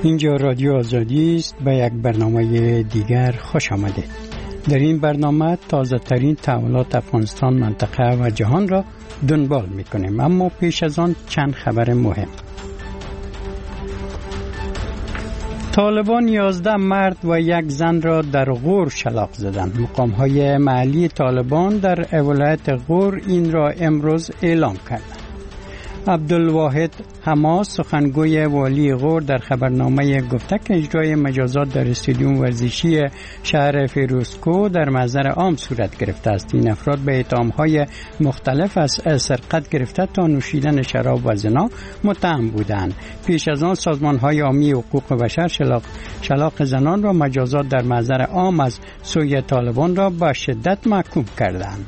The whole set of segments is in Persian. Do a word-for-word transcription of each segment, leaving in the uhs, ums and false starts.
اینجا رادیو آزادی است. به یک برنامه دیگر خوش آمدید. در این برنامه تازه ترین تحولات افغانستان، منطقه و جهان را دنبال می کنیم، اما پیش از آن چند خبر مهم. طالبان یازده مرد و یک زن را در غور شلاق زدند. مقام‌های محلی طالبان در ولایت غور این را امروز اعلام کردند. عبدالواحد حماس، سخنگوی والی غور، در خبرنامه گفته که اجرای مجازات در استادیوم ورزشی شهر فیروزکوه در محضر عام صورت گرفته است. این افراد به اتهام‌های مختلف از سرقت گرفته تا نوشیدن شراب و زنا متهم بودند. پیش از آن سازمان‌های عامی حقوق بشر شلاق شلاق زنان را مجازات در محضر عام از سوی طالبان را به شدت محکوم کردند.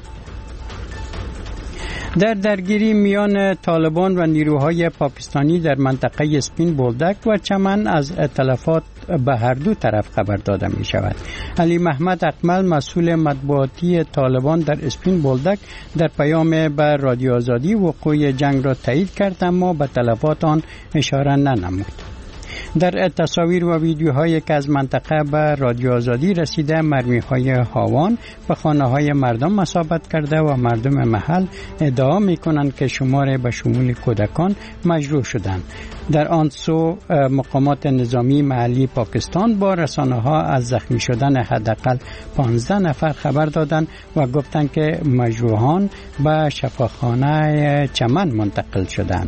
در درگیری میان طالبان و نیروهای پاکستانی در منطقه اسپین بولدک و چمن از تلفات به هر دو طرف خبر داده می شود. علی محمد اکمل، مسئول مطبوعاتی طالبان در اسپین بولدک، در پیام به رادیو آزادی وقوع جنگ را تایید کرد، اما به تلفات آن اشاره ننمود. در تصاویر و ویدیوهایی که از منطقه به رادیو آزادی رسیده، مرمی‌های هاوان به خانه‌های مردم اصابت کرده و مردم محل ادعا می‌کنند که شمار به شمول کودکان مجروح شدند. در آن سو مقامات نظامی محلی پاکستان با رسانه‌ها از زخمی شدن حداقل پانزده نفر خبر دادند و گفتند که مجروحان به شفاخانه چمن منتقل شدند.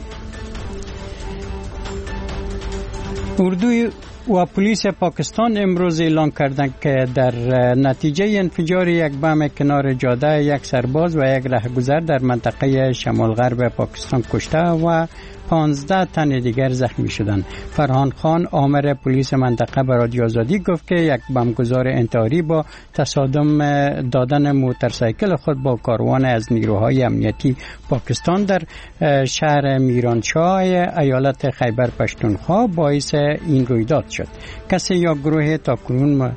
اردو و پلیس پاکستان امروز اعلام کردند که در نتیجه انفجار یک بم کنار جاده یک سرباز و یک رهگذر در منطقه شمال غرب پاکستان کشته و پانزده تن دیگر زخمی شدند. فرهان خان، آمر پلیس منطقه، به رادیو آزادی گفت که یک بمبگذار انتحاری با تصادم دادن موتورسیکل خود با کاروان از نیروهای امنیتی پاکستان در شهر میرانشاه ایالت خیبر پشتونخوا باعث این رویداد شد. کسی یا گروه تاکنون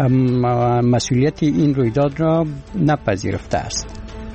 مسئولیت این رویداد را نپذیرفته است.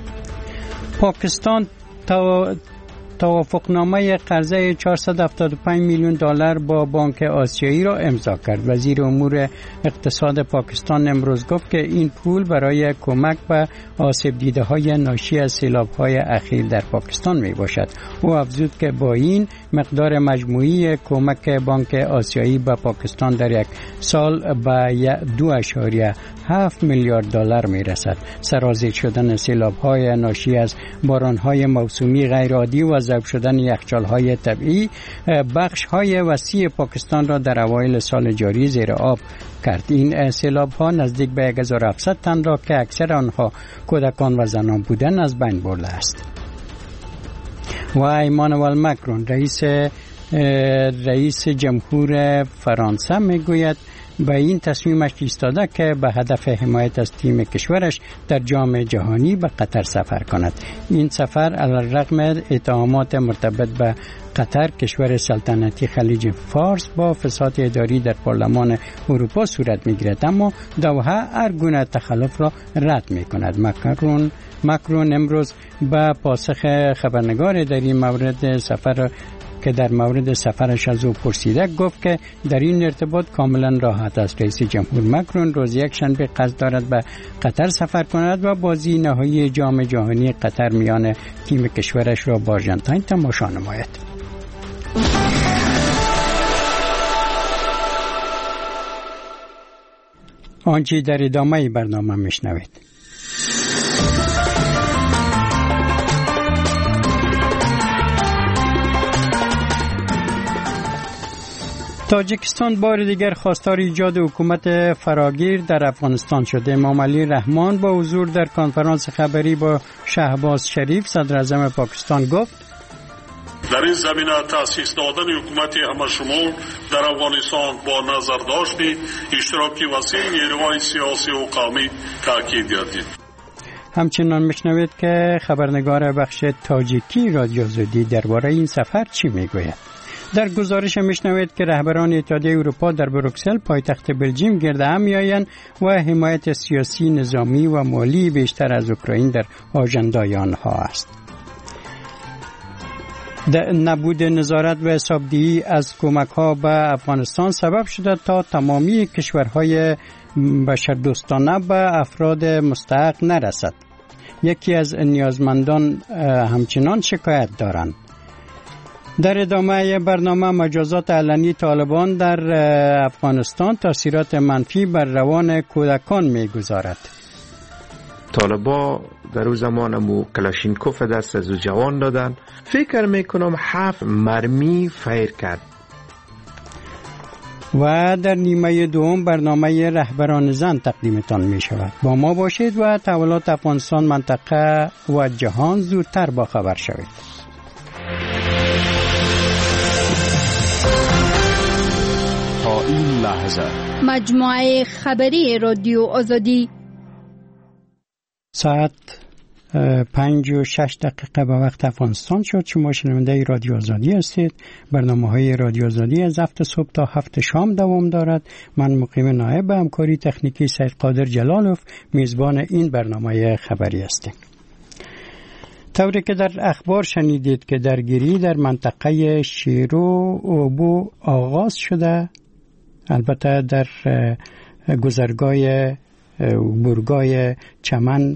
پاکستان تا توافقنامه قرضه چهارصد و هفتاد و پنج میلیون دلار با بانک آسیایی را امضا کرد. وزیر امور اقتصاد پاکستان امروز گفت که این پول برای کمک به آسیب دیده های ناشی از سیلاب های اخیر در پاکستان می باشد. او افزود که با این مقدار مجموعی کمک بانک آسیایی به پاکستان در یک سال به دو اشاریه هفت میلیارد دلار می رسد. سرازیر شدن سیلاب های ناشی از باران های موسمی غیر عادی و ذوب شدن یخچال های طبیعی بخش های وسیع پاکستان را در اوایل سال جاری زیر آب کرد. این سیلاب ها نزدیک به هزار و هفتصد تن را که اکثر آنها کودکان و زنان بودند از بین برده است. و ایمانوئل مکرون، رئیس رئیس جمهور فرانسه، میگوید به این تصمیمش ایستاده که به هدف حمایت از تیم کشورش در جام جهانی به قطر سفر کند. این سفر علیرغم اتهامات مرتبط به قطر، کشور سلطنتی خلیج فارس، با فساد اداری در پارلمان اروپا صورت می‌گیرد، اما دوحه هر گونه تخلف را رد می‌کند. مکرون مکرون امروز به پاسخ خبرنگار در این مورد سفر که در مورد سفرش از او پرسیده گفت که در این ارتباط کاملا راحت است. رئیس جمهور مکرون روز یک شنبه قصد دارد به قطر سفر کند و بازی نهایی جام جهانی قطر میان تیم کشورش را با آرژانتین تماشا نماید. آنچه در ادامه برنامه میشنوید. تاجیکستان بار دیگر خواستار ایجاد حکومت فراگیر در افغانستان شده. امام علی رحمان با حضور در کنفرانس خبری با شهباز شریف، صدر اعظم پاکستان، گفت در این زمینه تأسیس دادن حکومت همشمول در افغانستان با نظر داشت اشتراکی وسیع نیروهای سیاسی و قومی تاکید گردید. همچنان میشنوید که خبرنگار بخش تاجیکی رادیو آزادی درباره این سفر چی میگوید. در گزارش میشنوید که رهبران اتحادیه اروپا در بروکسل، پایتخت بلژیم، گرد هم میآیند و حمایت سیاسی، نظامی و مالی بیشتر از اوکراین در آژندای آنها است. نبود نظارت و حسابدهی از کمک‌ها به افغانستان سبب شده تا تمامی کشورهای بشردوستانه به افراد مستحق نرسد. یکی از نیازمندان همچنان شکایت دارند. در ادامه برنامه مجازات علنی طالبان در افغانستان تاثیرات منفی بر روان کودکان می‌گذارد. طالبا در اون زمان مو کلاشینکوف دست از جوان دادن. فکر میکنم هفت مرمی فیر کرد. و در نیمه دوم برنامه رهبران زن تقدیمتان می شود. با ما باشید و تحولات افغانستان، منطقه و جهان زودتر با خبر شوید. تا این لحظه مجموعه خبری رادیو آزادی ساعت پنج و شش دقیقه به وقت افغانستان شد. شما شنونده رادیو آزادی هستید. برنامه های رادیو آزادی از هفت صبح تا هفت شام دوام دارد. من مقیم نایب به همکاری تکنیکی سید قادر جلالوف میزبان این برنامه خبری هستیم. طوری که در اخبار شنیدید که درگیری در منطقه شیرو اوبو آغاز شده، البته در گذرگاه برگای چمن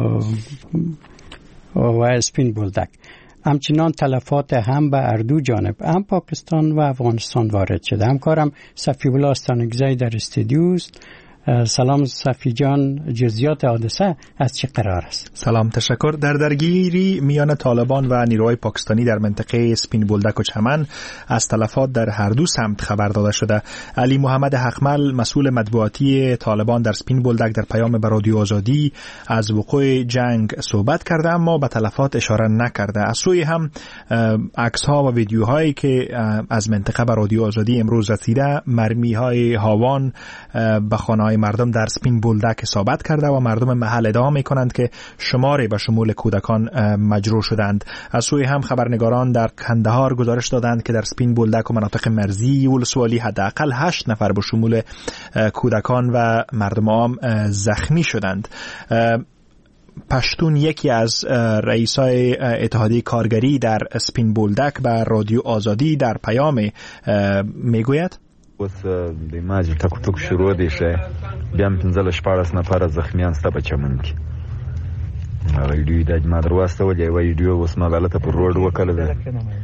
و اسپین بولدک. همچنان تلفات هم به اردو جانب، هم پاکستان و افغانستان وارد شده. همکارم صفی الله استانگزی در استودیو است. سلام صفی جان، جزئیات حادثه از چه قرار است؟ سلام، تشکر. در درگیری میان طالبان و نیروهای پاکستانی در منطقه سپین بولدک و چمن از تلفات در هر دو سمت خبر داده شده. علی محمد حقمل، مسئول مطبوعاتی طالبان در سپین بولدک، در پیام به رادیو آزادی از وقوع جنگ صحبت کرده اما به تلفات اشاره نکرده. از سوی هم عکس‌ها و ویدیوهایی که از منطقه به رادیو آزادی امروز رسیده، مرمی‌های هاوان به خانه‌های مردم در سپین بولدک اصابت کرده و مردم محل ادعا می‌کنند که شماری به شمول کودکان مجروح شدند. از سوی هم خبرنگاران در کندهار گزارش دادند که در سپین بولدک و مناطق مرزی ولسوالی حداقل هشت نفر به شمول کودکان و مردم عام زخمی شدند. پشتون، یکی از رئیسای اتحادیه کارگری در سپین بولدک، به رادیو آزادی در پیام میگوید: اوس د ماجر ټکو ټکو شروع دی شه بیا هم پنځه له شپاړس نفره زخمیان سته په چمن کې. هغه ویډیو د ما درواستولې، یوه ویډیو اوس ما دلته پر روډ وکړله ده.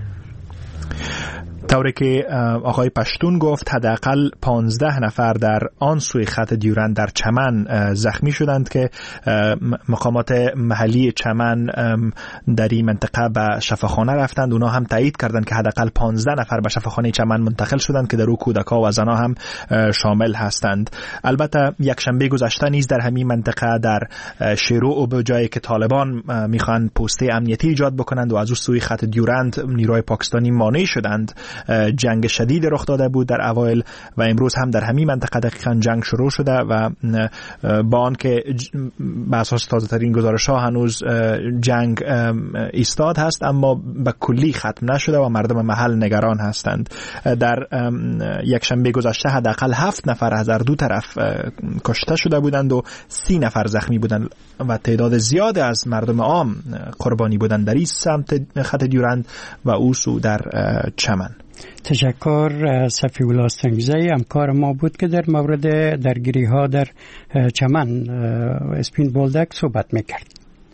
طوری که آقای پشتون گفت حداقل پانزده نفر در آن سوی خط دیورند در چمن زخمی شدند که مقامات محلی چمن در این منطقه به شفاخانه رفتند. اونا هم تایید کردند که حداقل پانزده نفر به شفاخانه چمن منتقل شدند که در او کودک‌ها و زن‌ها هم شامل هستند. البته یک شنبه گذشته نیز در همین منطقه در شیرو و به جایی که طالبان میخوان پوسته امنیتی ایجاد بکنند و از او سوی خط دیورند نیروهای پاکستانی مانع شدند، جنگ شدید رخ داده بود در اوایل و امروز هم در همین منطقه دقیقاً جنگ شروع شده و با آنکه به اساس تازه ترین گزارش ها هنوز جنگ ایستاد هست اما به کلی ختم نشده و مردم محل نگران هستند. در یک شنبه گذشته حداقل هفت نفر از هر دو طرف کشته شده بودند و سی نفر زخمی بودند و تعداد زیاد از مردم عام قربانی بودند در این سمت خط دیورند و اوسو در چمن. تشکر صفی الله استانگزی، همکار ما بود که در مورد درگیری ها در چمن اسپین بولدک صحبت میکرد.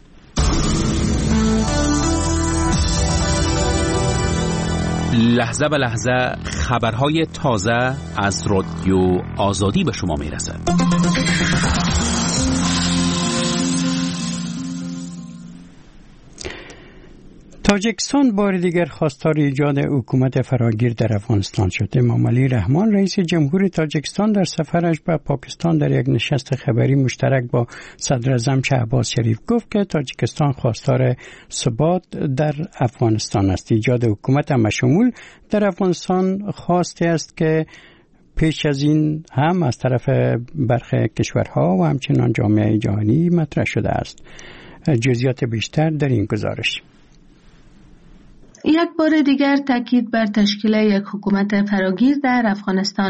لحظه به لحظه خبرهای تازه از رادیو آزادی به شما میرسد. تاجیکستان بار دیگر خواستار ایجاد حکومت فراگیر در افغانستان شد. امام علی رحمان رئیس جمهور تاجیکستان در سفرش به پاکستان در یک نشست خبری مشترک با صدر اعظم شهباز شریف گفت که تاجیکستان خواستار ثبات در افغانستان است. ایجاد حکومت همشمول در افغانستان خواسته است که پیش از این هم از طرف برخی کشورها و همچنان جامعه جهانی مطرح شده است. جزئیات بیشتر در این گزارش. یک بار دیگر تاکید بر تشکیل یک حکومت فراگیر در افغانستان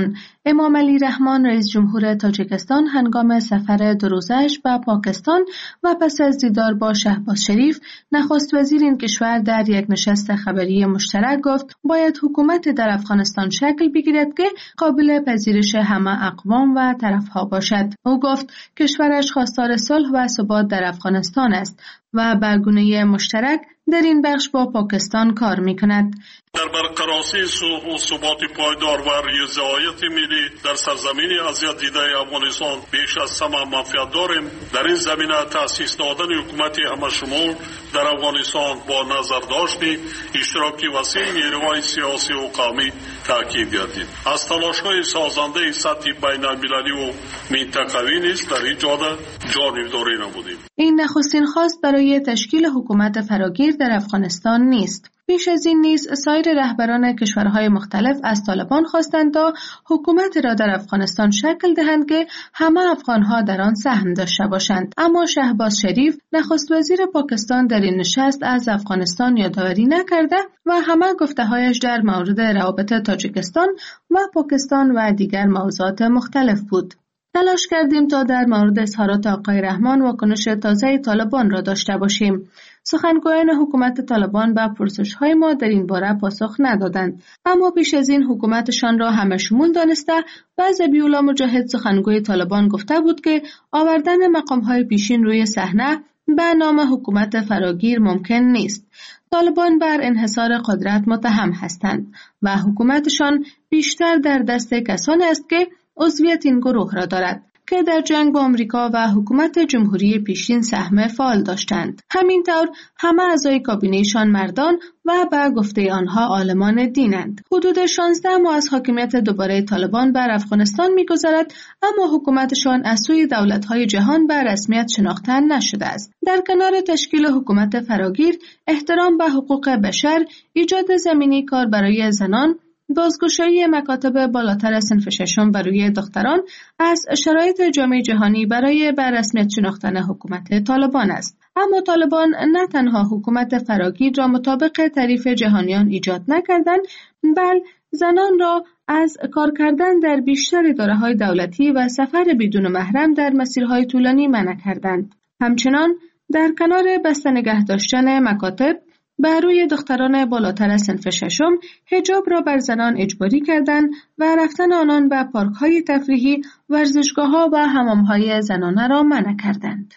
امام علی رحمان رئیس جمهور تاجیکستان هنگام سفر دو روزه‌اش به پاکستان و پس از دیدار با شهباز شریف نخست وزیر این کشور در یک نشست خبری مشترک گفت باید حکومت در افغانستان شکل بگیرد که قابل پذیرش همه اقوام و طرفها باشد. او گفت کشورش خواستار صلح و ثبات در افغانستان است و بر گونه مشترک در این بخش با پاکستان کار می‌کند. در برقراری صلح و ثبات پایدار و رضایت ملی در سرزمین اذیت دیده افغانستان بیش از همه منفعت داریم. در این زمینه تأسیس دادن حکومت همه‌شمول در افغانستان با نظر داشتی اشتراکی وسیع نیروهای سیاسی و قومی تأکید گردید. از تلاش‌های سازنده سطح بین‌المللی و منطقوی نیز در این جهت جانبداری نمودیم. این نخستین خواست برای تشکیل حکومت فراگیر در افغانستان نیست. پیش از این نیز سایر رهبران کشورهای مختلف از طالبان خواستند تا حکومت را در افغانستان شکل دهند که همه افغانها در آن سهم داشته باشند. اما شهباز شریف نخست وزیر پاکستان در این نشست از افغانستان یادآوری نکرده و همه گفته‌هایش در مورد روابط تاجیکستان و پاکستان و دیگر موضوعات مختلف بود. تلاش کردیم تا در مورد اظهارات آقای رحمان واکنش تازه طالبان را داشته باشیم. سخنگویان حکومت طالبان به پرسش‌های ما در این باره پاسخ ندادند، اما پیش از این حکومتشان را همه شمول دانسته و ذبیح‌الله مجاهد سخنگوی طالبان گفته بود که آوردن مقام‌های پیشین روی صحنه به نام حکومت فراگیر ممکن نیست. طالبان بر انحصار قدرت متهم هستند و حکومتشان بیشتر در دست کسانی است که عضویت این گروه را دارد که در جنگ با آمریکا و حکومت جمهوری پیشین سهم فعال داشتند. همینطور همه اعضای کابینه‌شان مردان و به گفته آنها عالمان دینند. حدود شانزده ماه از حاکمیت دوباره طالبان بر افغانستان می‌گذرد، اما حکومتشان از سوی دولت‌های جهان به رسمیت شناخته نشده است. در کنار تشکیل حکومت فراگیر، احترام به حقوق بشر، ایجاد زمینه کار برای زنان، بازگشایی مکاتب بالاتر صنف ششم برای دختران از شرایط جامعه جهانی برای به رسمیت شناختن حکومت طالبان است. اما طالبان نه تنها حکومت فراگیر را مطابق تعریف جهانیان ایجاد نکردند، بل زنان را از کار کردن در بیشتر اداره‌های دولتی و سفر بدون محرم در مسیرهای طولانی منع کردند. همچنان در کنار بسته نگه داشتن مکاتب، بر روی دختران بالاتر از صنف ششم حجاب را بر زنان اجباری کردند و رفتن آنان به پارک‌های تفریحی، ورزشگاه‌ها و حمام‌های زنانه را منع کردند.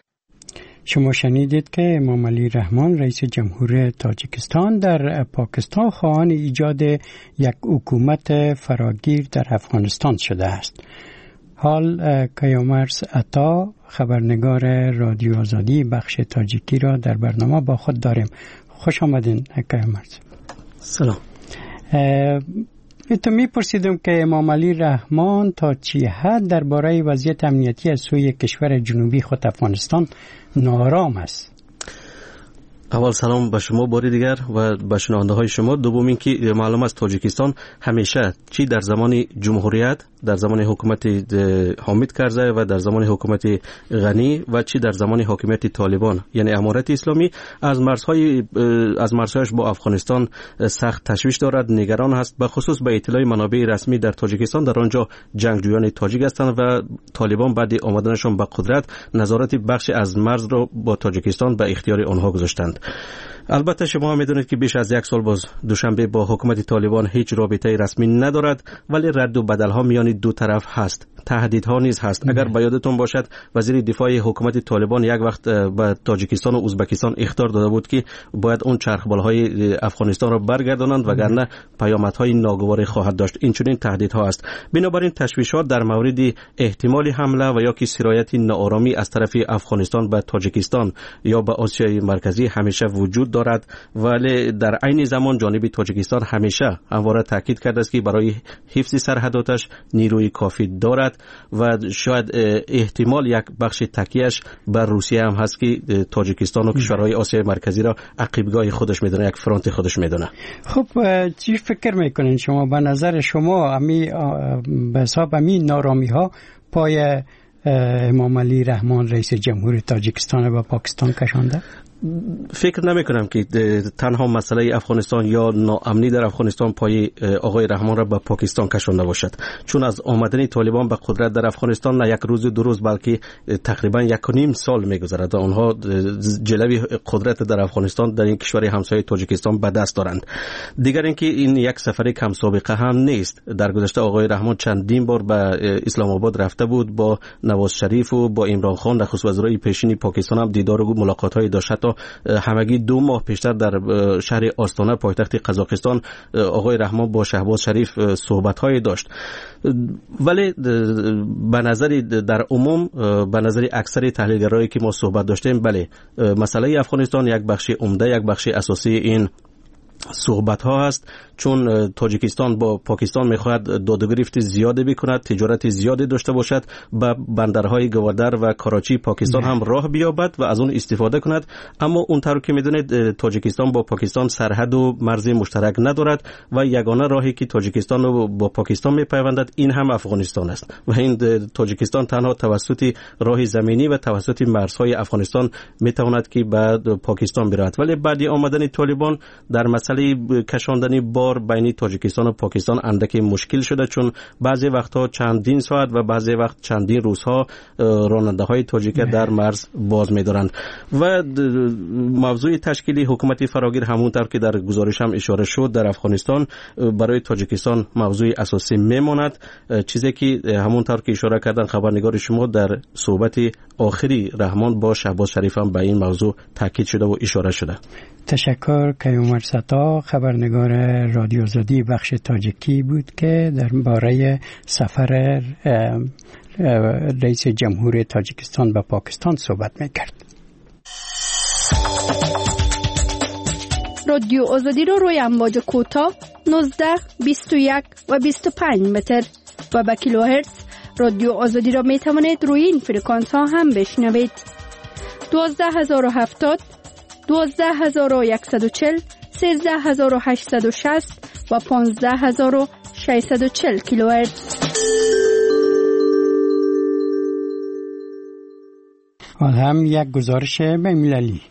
شما شنیدید که امام علی رحمان رئیس جمهور تاجیکستان در پاکستان خواهان ایجاد یک حکومت فراگیر در افغانستان شده است. حال کیامرز عطا خبرنگار رادیو آزادی بخش تاجیکی را در برنامه با خود داریم. خوش آمدین کیامرز. سلام. تو میپرسیدم که امام علی رحمان تا چه حد درباره وضعیت امنیتی از سوی کشور جنوبی خود افغانستان ناآرام است. اول سلام به شما باری دیگر و به شنونده های شما. دوم اینکه معلوم است تاجیکستان همیشه چی در زمان جمهوریت، در زمان حکومت حامد کرزی و در زمان حکومت غنی و چی در زمان حاکمیت طالبان یعنی امارت اسلامی از مرزهای از مرزهایش با افغانستان سخت تشویش دارد، نگران است. به خصوص به اطلاع منابع رسمی در تاجیکستان در آنجا جنگجویان تاجیک هستند و طالبان بعد آمدنشان به قدرت نظارت بخش از مرز را با تاجیکستان به اختیار آنها گذاشتند. البته شما هم میدونید که بیش از یک سال باز دوشنبه با حکومت طالبان هیچ رابطه رسمی ندارد، ولی رد و بدل ها میان دو طرف هست، تهدیدها نیز هست. اگر به یادتون باشد وزیر دفاع حکومت طالبان یک وقت به تاجیکستان و ازبکستان اخطار داده بود که باید اون چرخبالهای افغانستان را برگردانند وگرنه پیامدهای ناگواری خواهد داشت. این چنین تهدیدها است. بنابراین تشویشات در مورد احتمال حمله و یا که سرایت ناآرامی از طرف افغانستان به تاجیکستان یا به آسیای مرکزی همیشه وجود دارد، ولی در عین زمان جانب تاجیکستان همیشه همواره تاکید کرده است که برای حفظ سرحداتش نیروی کافی دارد و شاید احتمال یک بخش تکیهش بر روسیه هم هست که تاجیکستان و کشورهای آسیای مرکزی را عقیبگاه خودش میدونه، یک فرانت خودش میدونه. خب چی فکر میکنین شما؟ به نظر شما امی به حساب امی نارامی ها پای امام علی رحمان رئیس جمهور تاجیکستان و پاکستان کشانده؟ فکر نمی کنم که تنها مسئله افغانستان یا ناامنی در افغانستان پای آقای رحمان را به پاکستان کشانده باشد، چون از آمدن طالبان به قدرت در افغانستان نه یک روز دو روز بلکه تقریبا یک و نیم سال میگذرد. آنها جلوی قدرت در افغانستان در این کشور همسایه تاجیکستان به دست دارند. دیگر اینکه این یک سفر کم سابقه هم نیست. در گذشته آقای رحمان چندین بار به اسلام آباد رفته بود، با نواز شریف و با عمران خان نخست وزرای پیشین پاکستان هم دیدار و ملاقات های داشت. تا همگی دو ماه پیشتر در شهر آستانه پایتخت قزاقستان آقای رحمان با شهباز شریف صحبت های داشت. ولی به نظر در عموم، به نظر اکثر تحلیلگرایی که ما صحبت داشتیم، بله مسئله افغانستان یک بخش عمده، یک بخش اساسی این صحبت ها هست، چون تاجیکستان با پاکستان میخواهد دادگرفت زیاده بکند، تجارت زیاده داشته باشد، به بندرهای گوادر و کراچی پاکستان هم راه بیابد و از اون استفاده کند. اما اونطور که میدونید تاجیکستان با پاکستان سرحد و مرز مشترک ندارد و یگانه راهی که تاجیکستان رو با پاکستان میپیوندد این هم افغانستان است و این تاجیکستان تنها توسط راه زمینی و توسط مرزهای افغانستان میتواند که به پاکستان برود. ولی بعد آمدن طالبان در مسئله کشاندن بار بین تاجیکستان و پاکستان اندک مشکل شده، چون بعضی وقتها چندین ساعت و بعضی وقت چندین روزها راننده های تاجیک در مرز باز می‌دارند. و موضوع تشکیل حکومت فراگیر همونطور که در گزارش هم اشاره شد در افغانستان برای تاجیکستان موضوع اساسی میماند، چیزی که همونطور که اشاره کردن خبرنگار شما در صحبت آخری رحمان با شهباز شریف هم به این موضوع تاکید شده و اشاره شده. تشکر. کیومر ستا خبرنگار رادیو آزادی بخش تاجیکی بود که درباره سفر رئیس جمهور تاجیکستان به پاکستان صحبت میکرد. رادیو آزادی رو روی امواج کوتاه نوزده، بیست و یک و بیست و پنج متر و به کیلوهرتز رادیو آزادی را می توانید روی این فرکانس ها هم بشنوید. دوازده هزار و هفتاد، دوازده هزار و صد و چهل، سیزده هزار و هشتصد و شصت و پانزده هزار و ششصد و چهل کیلوهرتز. حال هم یک گزارش بین‌المللی.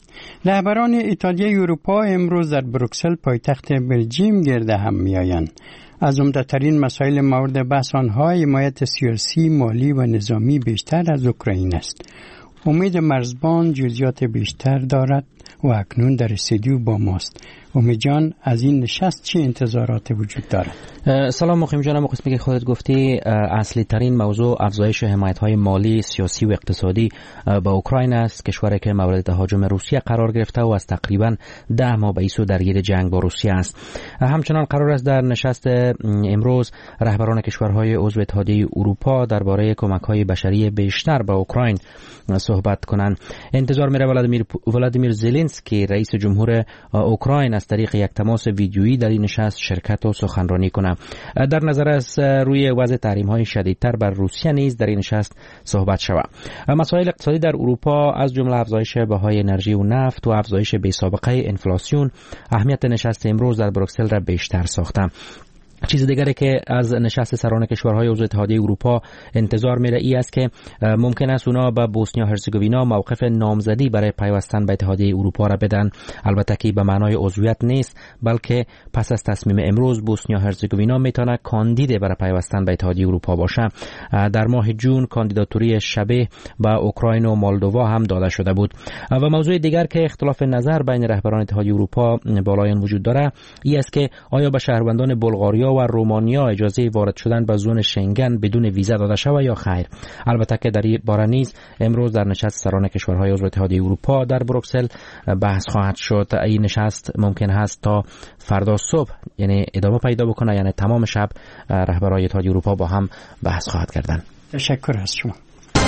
رهبران ایتالیای اروپا امروز در بروکسل پایتخت بلژیم گرد هم می‌آیند. از عمده‌ترین مسائل مورد بحث آنها حمایت سیاسی، مالی و نظامی بیشتر از اوکراین است. امید مرزبان جزئیات بیشتر دارد و اکنون در استودیو با ماست. امید جان، از این نشست چه انتظاراتی وجود دارد؟ سلام مخیم جانم. قسمی که خودت گفتی اصلی ترین موضوع افزایش حمایت های مالی، سیاسی و اقتصادی با اوکراین است، کشوری که مورد تهاجم روسیه قرار گرفته و از تقریبا ده ماه به ایسو درگیر جنگ با روسیه است. همچنان قرار است در نشست امروز رهبران کشورهای عضو اتحادیه اروپا درباره کمک‌های بشری بیشتر به اوکراین صحبت کنند. انتظار میره ولادیمیر ولادیمیر زلنسکی رئیس جمهور اوکراین از طریق یک تماس ویدیویی در این نشست شرکت و سخنرانی کنه. در نظر است روی وضع تحریم‌های شدیدتر بر روسیه نیز در این نشست صحبت شود. مسائل اقتصادی در اروپا از جمله افزایش بهای انرژی و نفت و افزایش بی‌سابقه انفلاسیون اهمیت نشست امروز در بروکسل را بیشتر ساخته. چیز دیگری که از نشست سران کشورهای عضو اتحادیه اروپا انتظار میره ای است که ممکن است اونا به بوسنیا هرزگوینا موقف نامزدی برای پیوستن به اتحادیه اروپا را بدن. البته که به معنای عضویت نیست، بلکه پس از تصمیم امروز بوسنیا هرزگوینا میتونه کاندید برای پیوستن به اتحادیه اروپا باشه. در ماه جون کاندیداتوری شبیه به اوکراین و مولدووا هم داده شده بود. و موضوع دیگر که اختلاف نظر بین رهبران اتحادیه اروپا بالایان وجود داره ای است که آیا به شهروندان بلغاریا و رومانیا اجازه وارد شدن به زون شنگن بدون ویزا داده شود یا خیر. البته که در این باره نیز امروز در نشست سران کشورهای عضو اتحادیه اروپا در بروکسل بحث خواهد شد. این نشست ممکن هست تا فردا صبح یعنی ادامه پیدا بکنه، یعنی تمام شب رهبران اتحادیه اروپا با هم بحث خواهد کردن. تشکر از شما.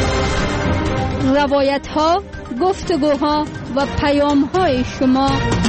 روایت ها، گفتگوها و پیام های شما.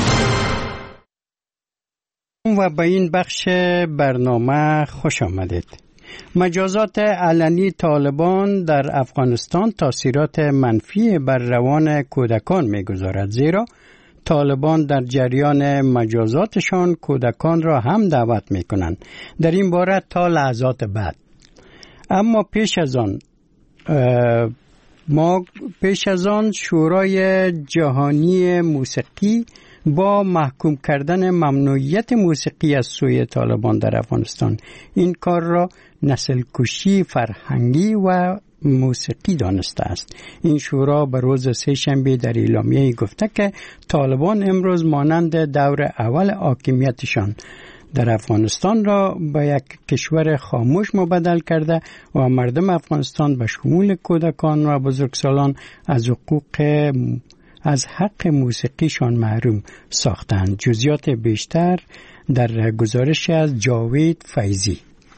و به این بخش برنامه خوش آمدید. مجازات علنی طالبان در افغانستان تاثیرات منفی بر روان کودکان می‌گذارد، زیرا طالبان در جریان مجازاتشان کودکان را هم دعوت می‌کنند در این باره تا لحظات بعد. اما پیش از آن ما پیش از آن شورای جهانی موسیقی با محکوم کردن ممنوعیت موسیقی از سوی طالبان در افغانستان این کار را نسل کشی فرهنگی و موسیقی دانسته است. این شورا به روز سه شنبه در اعلامیه گفته که طالبان امروز مانند دور اول حاکمیتشان در افغانستان را به یک کشور خاموش مبدل کرده و مردم افغانستان به شمول کودکان و بزرگسالان از حقوق از حق موسیقیشان محروم ساختند. جزئیات بیشتر در گزارش از جاوید فیضی.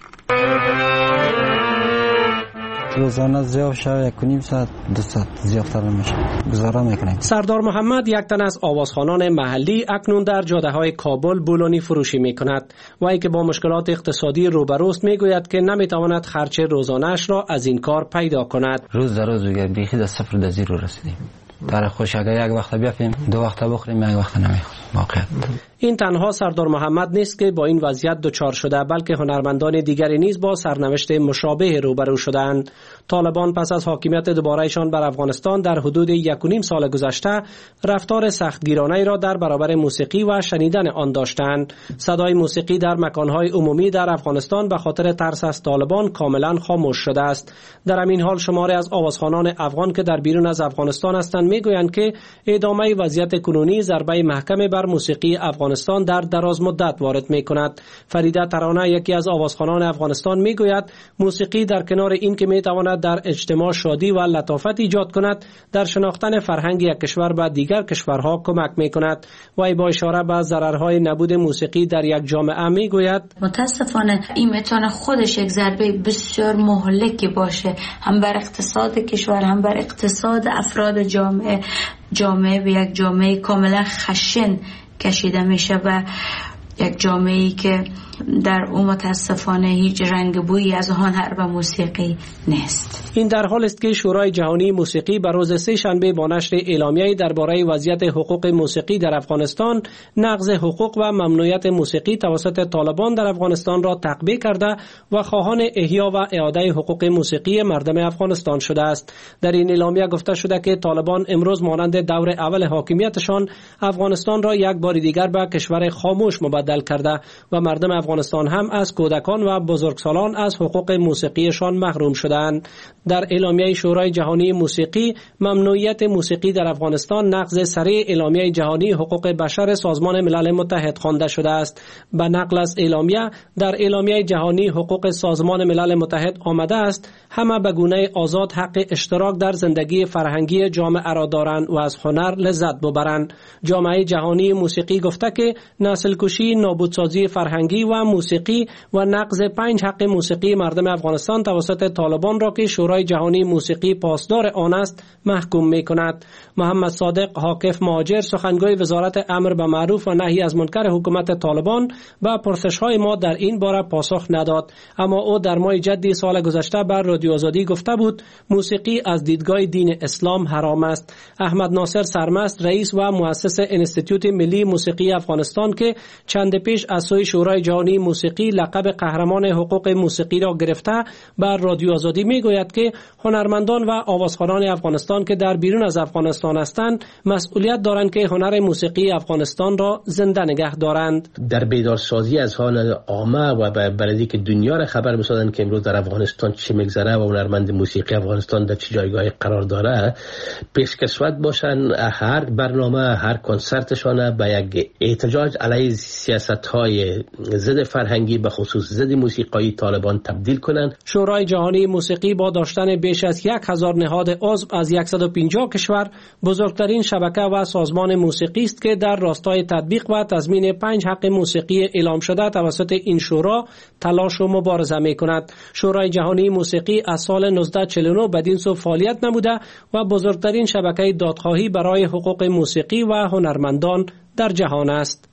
روزانه زیاد شب یک و نیم ساعت دو ساعت زیادتر نمیشه گزارا میکنیم. سردار محمد یک تن از آوازخوانان محلی اکنون در جاده های کابل بولونی فروشی میکند و ای که با مشکلات اقتصادی روبروست میگوید که نمیتواند خرچ روزانه‌اش را از این کار پیدا کند. روز در روز دیگه بیخی از صفر در زیرو رسیدیم. در خوش اگر یک وقت بیافیم دو وقت بخوریم یک وقت نمیخوریم. واقعا این تنها سردار محمد نیست که با این وضعیت دچار شده، بلکه هنرمندان دیگری نیز با سرنوشت مشابه روبرو شدند. طالبان پس از حاکمیت دوباره‌شان بر افغانستان در حدود یک و نیم سال گذشته رفتار سختگیرانه‌ای را در برابر موسیقی و شنیدن آن داشتند. صدای موسیقی در مکان‌های عمومی در افغانستان به خاطر ترس از طالبان کاملا خاموش شده است. در همین حال شماری از آوازخوانان افغان که در بیرون از افغانستان هستند میگویند که ادامه وضعیت کنونی ضربه محکم بر موسیقی افغانستان در دراز مدت وارد می کند. فریده ترانه یکی از آوازخوانان افغانستان می گوید موسیقی در کنار این که می تواند در اجتماع شادی و لطافت ایجاد کند، در شناختن فرهنگ یک کشور به دیگر کشورها کمک می کند. و با اشاره به ضررهای نبود موسیقی در یک جامعه می گوید متاسفانه این میتونه خودش یک ضربه بسیار مهلکی باشه، هم بر اقتصاد کشور هم بر اقتصاد افراد جامعه. جامعه به یک جامعه کاملا خشن کشیده میشه و یک جامعه‌ای که در اون متاسفانه هیچ رنگ بویی از هنر و موسیقی نیست. این در حال است که شورای جهانی موسیقی بر روز سه شنبه با نشر اعلامیه‌ای درباره وضعیت حقوق موسیقی در افغانستان، نقض حقوق و ممنوعیت موسیقی توسط طالبان در افغانستان را تقبیح کرده و خواهان احیا و اعاده حقوق موسیقی مردم افغانستان شده است. در این اعلامیه گفته شده که طالبان امروز مانند دور اول حاکمیتشان افغانستان را یک بار دیگر به کشور خاموش مبدل کرده و مردم افغانستان هم از کودکان و بزرگسالان از حقوق موسیقیشان محروم شدند. در اعلامیه شورای جهانی موسیقی، ممنوعیت موسیقی در افغانستان نقض صریح اعلامیه جهانی حقوق بشر سازمان ملل متحد خوانده شده است. به نقل از اعلامیه، در اعلامیه جهانی حقوق سازمان ملل متحد آمده است همه به گونه آزاد حق اشتراک در زندگی فرهنگی جامعه را دارند و از هنر لذت ببرند. جامعه جهانی موسیقی گفته که نسل کشی، نابودسازی فرهنگی و موسیقی و نقض پنج حق موسیقی مردم افغانستان توسط طالبان را که شورای جهانی موسیقی پاسدار آن است محکوم می کند. محمد صادق حاکف مهاجر، سخنگوی وزارت امر به معروف و نهی از منکر حکومت طالبان، به پرسش‌های ما در این باره پاسخ نداد، اما او در ماه جدی سال گذشته بر رادیو آزادی گفته بود موسیقی از دیدگاه دین اسلام حرام است. احمد ناصر سرمست، رئیس و مؤسس انستیتوت ملی موسیقی افغانستان که چند پیش از سوی شورای جهانی موسیقی لقب قهرمان حقوق موسیقی را گرفته، بر رادیو آزادی میگوید که هنرمندان و آوازخوانان افغانستان که در بیرون از افغانستان هستند مسئولیت دارند که هنر موسیقی افغانستان را زنده نگه دارند. در بیدارسازی از حال عامه و برای که دنیا را خبر بسازند که امروز در افغانستان چه میگذره و هنرمند موسیقی افغانستان در چه جایگاهی قرار داره، پیشکسوت باشن هر برنامه، هر کنسرتشان به یک احتجاج علیه سیاست‌های ضد فرهنگی به خصوص ضد موسیقی طالبان تبدیل کنند. شورای جهانی موسیقی با داشتن بیش از یک هزار نهاد عضو از صد و پنجاه کشور بزرگترین شبکه و سازمان موسیقی است که در راستای تطبیق و تضمین پنج حق موسیقی اعلام شده توسط این شورا تلاش و مبارزه می کند. شورای جهانی موسیقی از سال نوزده چهل و نه بدین سو فعالیت نموده و بزرگترین شبکه دادخواهی برای حقوق موسیقی و هنرمندان در جهان است.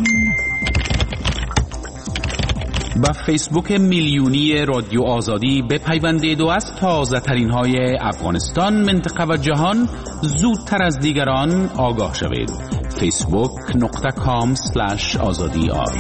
با فیسبوک میلیونی رادیو آزادی بپیوندید و از تازه ترین های افغانستان، منطقه و جهان زودتر از دیگران آگاه شوید. فیسبوک نقطه کام سلش آزادی آر.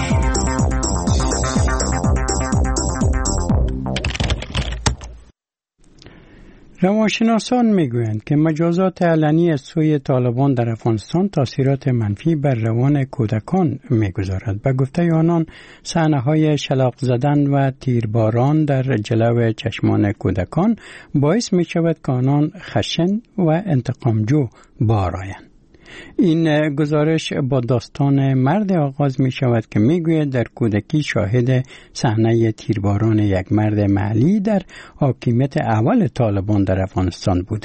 روانشناسان میگویند که مجازات علنی از سوی طالبان در افغانستان تاثیرات منفی بر روان کودکان میگذارد. به گفته آنان صحنه‌های شلاق زدن و تیرباران در جلو چشمان کودکان باعث می شود که آنان خشن و انتقامجو بارآیند. این گزارش با داستان مرد آغاز می شود که می گوید در کودکی شاهد صحنه تیرباران یک مرد محلی در حاکمیت اول طالبان در افغانستان بوده.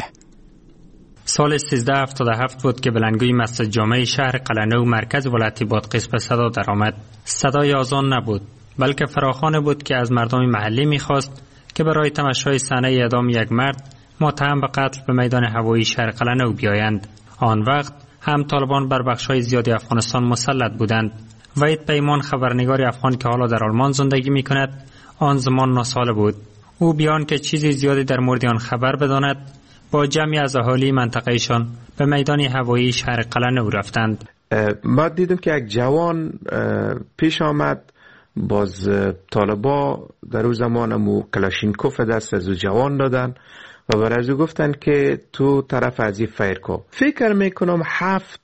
سال سیزده هفتاد و هفت بود که بلندگوی مسجد جامع شهر قلعه‌نو مرکز ولایت بادغیس به صدا درآمد. صدای آذان نبود، بلکه فراخوان بود که از مردم محلی می‌خواست که برای تماشای صحنه اعدام یک مرد متهم به قتل به میدان هوایی شهر قلعه‌نو بیایند. آن وقت هم طالبان بر بخش‌های زیادی افغانستان مسلط بودند. وحید پیمان، خبرنگار افغان که حالا در آلمان زندگی می‌کند، آن زمان نه ساله بود. او بیان که چیزی زیادی در مورد آن خبر بداند، با جمعی از اهالی منطقهشان به میدان هوایی شهر قلعه‌نو رفتند. ما دیدیم که یک جوان پیش آمد، باز طالبا در اون زمان مو کلاشینکوف دست از او جوان دادن و برای او گفتن که تو طرف از این فیر کو. فکر میکنم هفت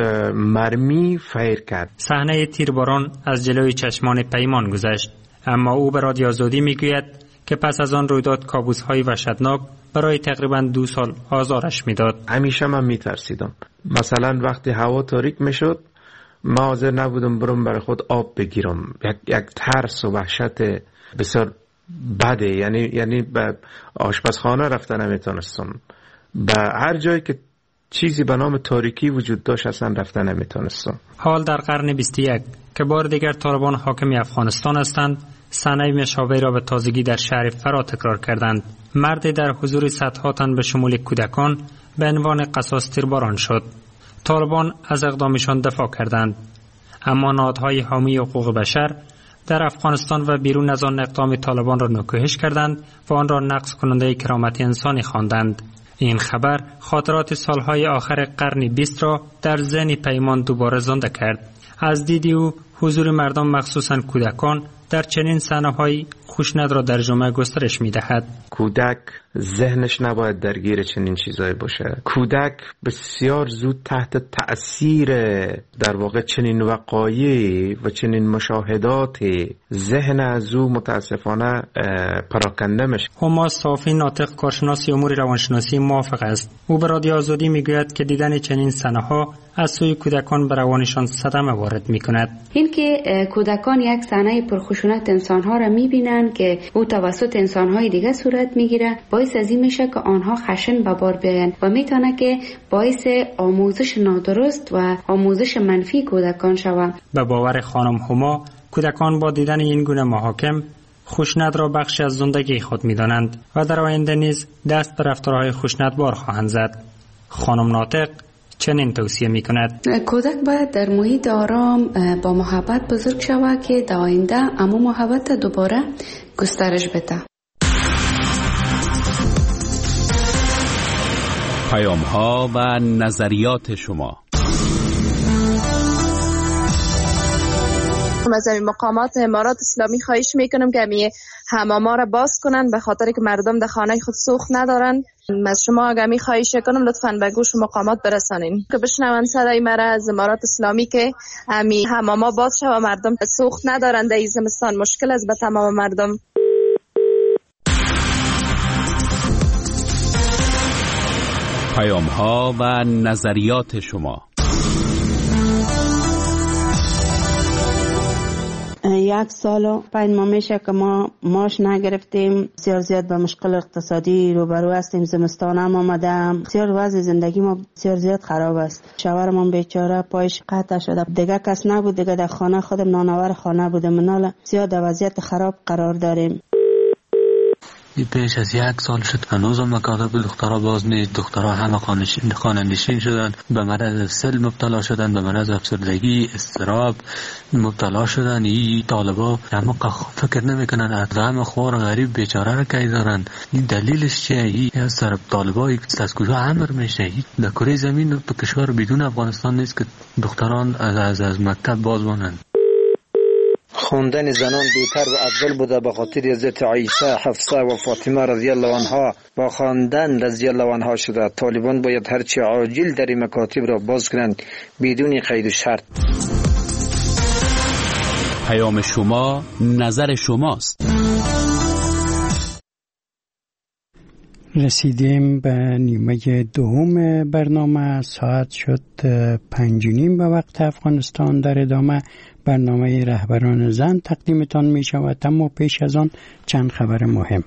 مرمی فیر کرد. صحنه تیرباران از جلوی چشمان پیمان گذشت، اما او به رادیو آزادی میگوید که پس از آن رویداد کابوس‌های وحشتناک برای تقریبا دو سال آزارش میداد. همیشه من میترسیدم. مثلا وقتی هوا تاریک میشد، ما حاضر نبودم برم برای خود آب بگیرم. یک, یک ترس و وحشت بسیار بده. یعنی یعنی به آشپزخانه رفتن نمیتونستم. به هر جایی که چیزی به نام تاریکی وجود داشت اصلا رفتن نمیتونستم. حال در قرن بیست و یک که بار دیگر طالبان حاکم افغانستان هستند، صحنه مشابهی را به تازگی در شهر فرا تکرار کردند. مردی در حضور صدها تن به شمول کودکان به عنوان قصاص تیرباران شد. طالبان از اقدامشان دفاع کردند، اما نهادهای حامی حقوق بشر در افغانستان و بیرون از آن اقدام طالبان را نکوهش کردند و آن را نقض کننده کرامت انسانی خواندند. این خبر خاطرات سالهای آخر قرن بیست را در ذهن پیمان دوباره زنده کرد. از دید او حضور مردم مخصوصاً کودکان در چنین صحنه‌های خوشنود را در جامعه گسترش می‌دهد. کودک ذهنش نباید درگیر چنین چیزایی باشه. کودک بسیار زود تحت تأثیر در واقع چنین وقایع و چنین مشاهدات ذهن از او متاسفانه پراکنده میشه. هما صافی ناطق، کارشناس امور روانشناسی، موافق است. او به رادیو آزادی میگوید که دیدن چنین صحنه‌ها از سوی کودکان به روانشان صدمه وارد می‌کند. این که کودکان یک صحنه پرخشونت انسان‌ها را می‌بینند که او توسط انسان‌های دیگه صورت می‌گیره، باعث از این میشه که آنها خشن به بار بیایند و میتونه که باعث آموزش نادرست و آموزش منفی کودکان شود. به باور خانم هما، کودکان با دیدن این گونه محاکم خوشنود را بخشی از زندگی خود می‌دانند و در آینده نیز دست به رفتارهای خوشنودبار خواهند زد. خانم ناطق چنین توصیه می کند: کودک باید در محیط آرام با محبت بزرگ شود که در آینده اما محبت دوباره گسترش بده. پیام ها و نظریات شما. از این مقامات امارات اسلامی خواهش میکنم که می حماما را باز کنن، به خاطر که مردم در خانه خود سوخت ندارن. از شما اگر می خواهش کنم لطفاً به گوش مقامات برسانین که بشنون صدای مرا از امارات اسلامی که می حماما باز شد و مردم سوخت ندارن. در این زمستان مشکل است به تمام مردم. پیام ها و نظریات شما. یک سال و پنج ماه میشه که ما ماش نگرفتیم. بسیار زیاد به مشکل اقتصادی روبرو هستیم. زمستان هم آمده، بسیار وضع زندگی ما بسیار زیاد خراب است. شوهرم بیچاره پایش قطع شده، دیگه کس نبود، دیگه در خانه خودم نانآور خانه بودم. منال زیاد وضعیت خراب قرار داریم. پیش از یک سال شد هنوز هم مکاتب دخترها باز نیست. دخترها همه خانه نشین شدن، به مرض سل مبتلا شدن، به مرض افسردگی، اضطراب مبتلا شدن. این طالبا همه فکر نمیکنن از همه خوار غریب بیچاره را کی دارن. این دلیلش چیه؟ این از طرف طالبا از کجا امر میشه؟ در کره زمین تو کشور بدون افغانستان نیست که دختران از از, از مکتب باز مانند. خواندن زنان بهتر و افضل بوده به خاطر حضرت عایشه، حفصه و فاطمه رضی الله عنها با خواندن رضی الله عنها شده. طالبان باید هرچی عاجل در این مکاتب را باز کنند بدون قید و شرط. پیام شما، نظر شماست. رسیدیم به نیمه دوم برنامه. ساعت شد پنج و نیم به وقت افغانستان. در ادامه برنامه رهبران زن تقدیمتان می شود، اما پیش از آن چند خبر مهم.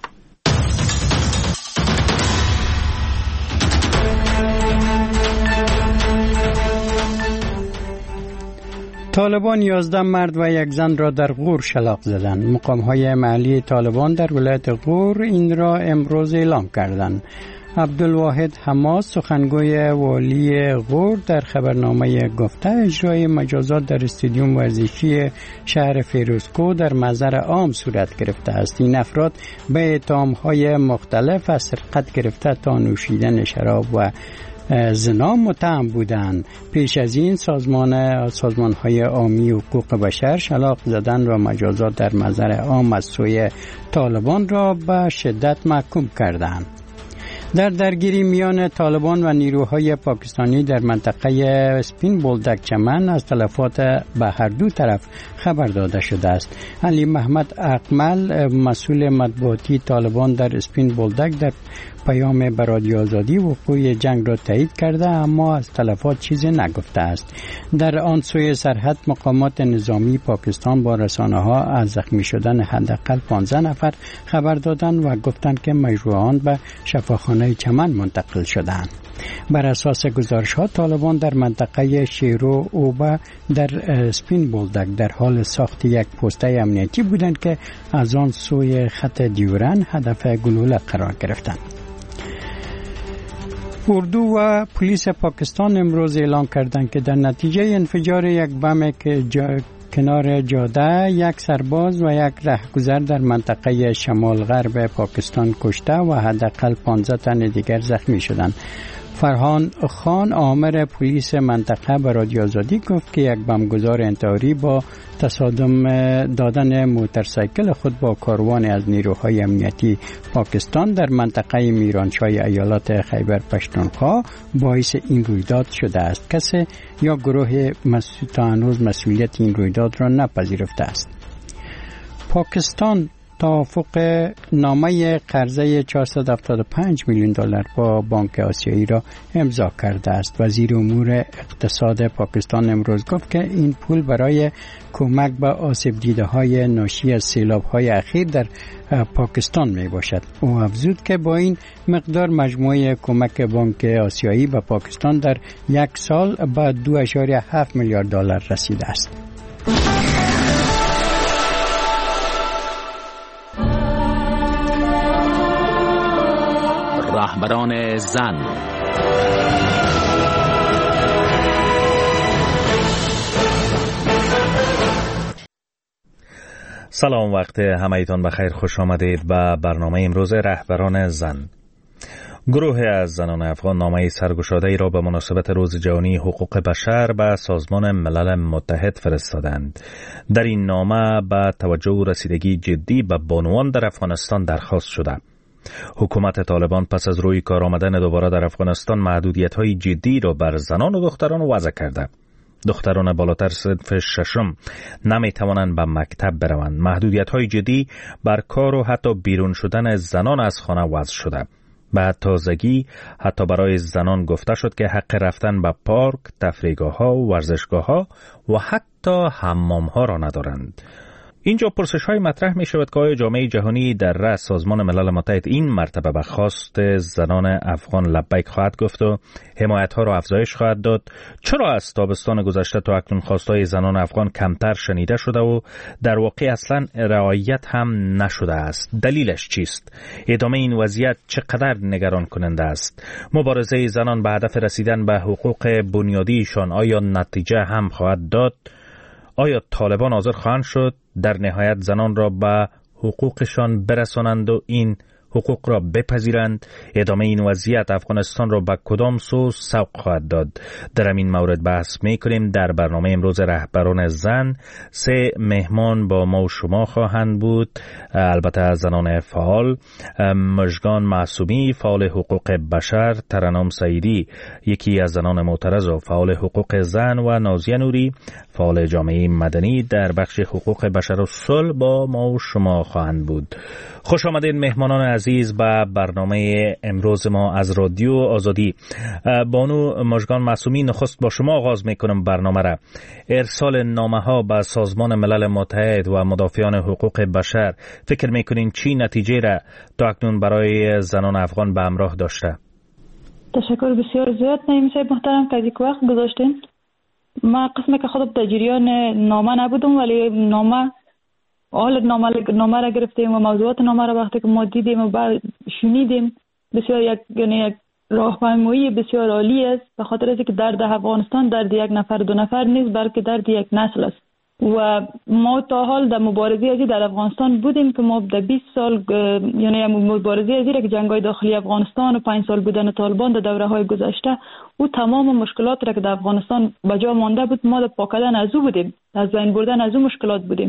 طالبان یازده مرد و یک زن را در غور شلاق زدند. مقام‌های محلی طالبان در ولایت غور این را امروز اعلام کردند. عبدالواحد حماس سخنگوی والی غور در خبرنامه گفته اجرای مجازات در استادیوم ورزشی شهر فیروزکوه در محضر عام صورت گرفته است. این افراد به اتهام‌های مختلف از سرقت گرفته تا نوشیدن شراب و زنا متهم بودند. پیش از این سازمان سازمان‌های عامی حقوق بشر شلاق زدن و مجازات در محضر عام از سوی طالبان را به شدت محکوم کردند. در درگیری میان طالبان و نیروهای پاکستانی در منطقه اسپین بولدک چمن از تلفات به هر دو طرف خبر داده شده است. علی محمد اقمل مسئول مطبوعاتی طالبان در اسپین بولدک در پیام به رادیو آزادی وقوع جنگ را تایید کرده، اما از تلفات چیزی نگفته است. در آن سوی سرحد مقامات نظامی پاکستان با رسانه‌ها از زخمی شدن حداقل پانزده نفر خبر دادند و گفتند که مجروحان به شفاخانه چمن منتقل شدند. بر اساس گزارش‌ها طالبان در منطقه شیرو اوبا در اسپین بولدک در حال ساخت یک پسته امنیتی بودند که از آن سوی خط دیورن هدف گلوله قرار گرفتند. اردو و پلیس پاکستان امروز اعلام کردند که در نتیجه انفجار یک بم که جا کنار جاده یک سرباز و یک رهگذر در منطقه شمال غرب پاکستان کشته و حداقل پانزده تن دیگر زخمی شدند. فرهان خان آمر پلیس منطقه به رادیو آزادی گفت که یک بمبگذار انتحاری با تصادم دادن موتورسایکل خود با کاروان از نیروهای امنیتی پاکستان در منطقه میرانشاه ایالات خیبر پختونخوا باعث این رویداد شده است. کسی یا گروه مسئول تا هنوز مسئولیت این رویداد را نپذیرفته است. پاکستان توافق نامه قرضه چهارصد و هفتاد و پنج میلیون دلار با بانک آسیایی را امضا کرده است. وزیر امور اقتصاد پاکستان امروز گفت که این پول برای کمک به آسیب دیده های ناشی از سیلاب های اخیر در پاکستان می باشد. او افزود که با این مقدار مجموعه کمک بانک آسیایی به پاکستان در یک سال به دو اشاریه هفت میلیارد دلار رسیده است. رهبران زن. سلام، وقت همه‌تان بخیر. خوش آمدید به برنامه امروز رهبران زن. گروه از زنان افغان نامه سرگشاده‌ای را به مناسبت روز جهانی حقوق بشر به سازمان ملل متحد فرستادند. در این نامه به توجه و رسیدگی جدی به بانوان در افغانستان درخواست شده. حکومت طالبان پس از روی کار آمدن دوباره در افغانستان محدودیت‌های جدی را بر زنان و دختران وضع کرده. دختران بالاتر صنف ششم نمی توانند به مکتب بروند. محدودیت‌های جدی بر کار و حتی بیرون شدن زنان از خانه وضع شده. به تازگی حتی برای زنان گفته شد که حق رفتن به پارک، تفریحگاه‌ها و ورزشگاه‌ها و حتی حمام‌ها را ندارند. اینجا پرسش های مطرح می شود که آیا جامعه جهانی در رأس سازمان ملل متحد این مرتبه به خواست زنان افغان لبیک خواهد گفت و حمایت ها را افزایش خواهد داد؟ چرا از تابستان گذشته تا اکنون خواستهای زنان افغان کمتر شنیده شده و در واقع اصلا رعایت هم نشده است؟ دلیلش چیست؟ ادامه این وضعیت چقدر نگران کننده است؟ مبارزه زنان به هدف رسیدن به حقوق بنیادیشان آیا نتیجه هم خواهد داد؟ آیا طالبان حاضر خواهند شد در نهایت زنان را به حقوقشان برسانند و این حقوق را بپذیرند، ادامه این وضعیت افغانستان را به کدام سو سوق خواهد داد؟ در این مورد بحث می‌کنیم در برنامه امروز رهبران زن. سه مهمان با ما و شما خواهند بود، البته زنان فعال: مژگان معصومی، فعال حقوق بشر، ترنم سعیدی، یکی از زنان معترض و فعال حقوق زن، و نازیه نوری، فعال جامعه مدنی در بخش حقوق بشر و صلح با ما و شما خواهند بود. خوش آمدید مهمانان عزیز به برنامه امروز ما از رادیو آزادی. بانو مژگان معصومی، نخست با شما آغاز میکنم برنامه را. ارسال نامه ها به سازمان ملل متحد و مدافعان حقوق بشر، فکر میکنین چی نتیجه را تا اکنون برای زنان افغان به همراه داشته؟ تشکر بسیار زیاد نعیم صاحب محترم که یک وقت گذاشتین. ما قسمی که خود در جریان نامه نبودم، ولی نامه حال نامه نامه را گرفتیم و موضوعات نامه را وقتی که ما دیدیم و بعد شنیدیم، بسیار یک یعنی یک راهپیمایی بسیار عالی است، به خاطر اینکه درد افغانستان درد یک نفر دو نفر نیست، بلکه درد یک نسل است. و ما تا حال در مبارزه ازی در افغانستان بودیم که ما در بیست سال یعنی مبارزه ازی را که جنگ‌های داخلی افغانستان و پنج سال بودن طالبان در دوره‌های گذشته و تمام مشکلات را که در افغانستان به جا مانده بود، ما در پاکدن از او بودیم، از بین بردن از او مشکلات بودیم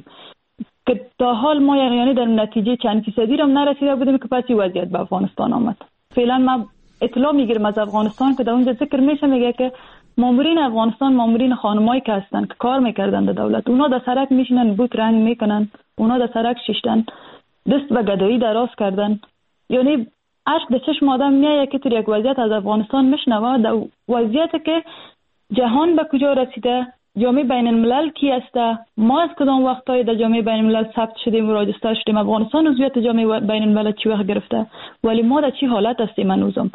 که تا حال ما یعنی در نتیجه چند فیصدی را نرسیده بودیم که پس این وضعیت به افغانستان آمد. فعلا ما اطلاع میگیرم از افغانستان که در اونجا ذکر میشه، میگه که مامورین افغانستان مامورین خانمایی که هستن که کار میکردن در دولت، اونا در سرک میشینن، بوت رنگ میکنن، اونا در سرک ششتن، دست به گدایی دراز کردن. یعنی اشک در چشم آدم میایه که تو یک وضعیت از افغانستان میشنوه، در وضعیتی که جهان به کجا رسیده، جامعه بین الملل کی است، ما از کدام وقتای در جامعه بین الملل ثبت شدیم و راجستر شدیم، افغانستان عضویت جامعه بین الملل چی وقت گرفته، ولی ما در چی حالت هستیم هنوزم.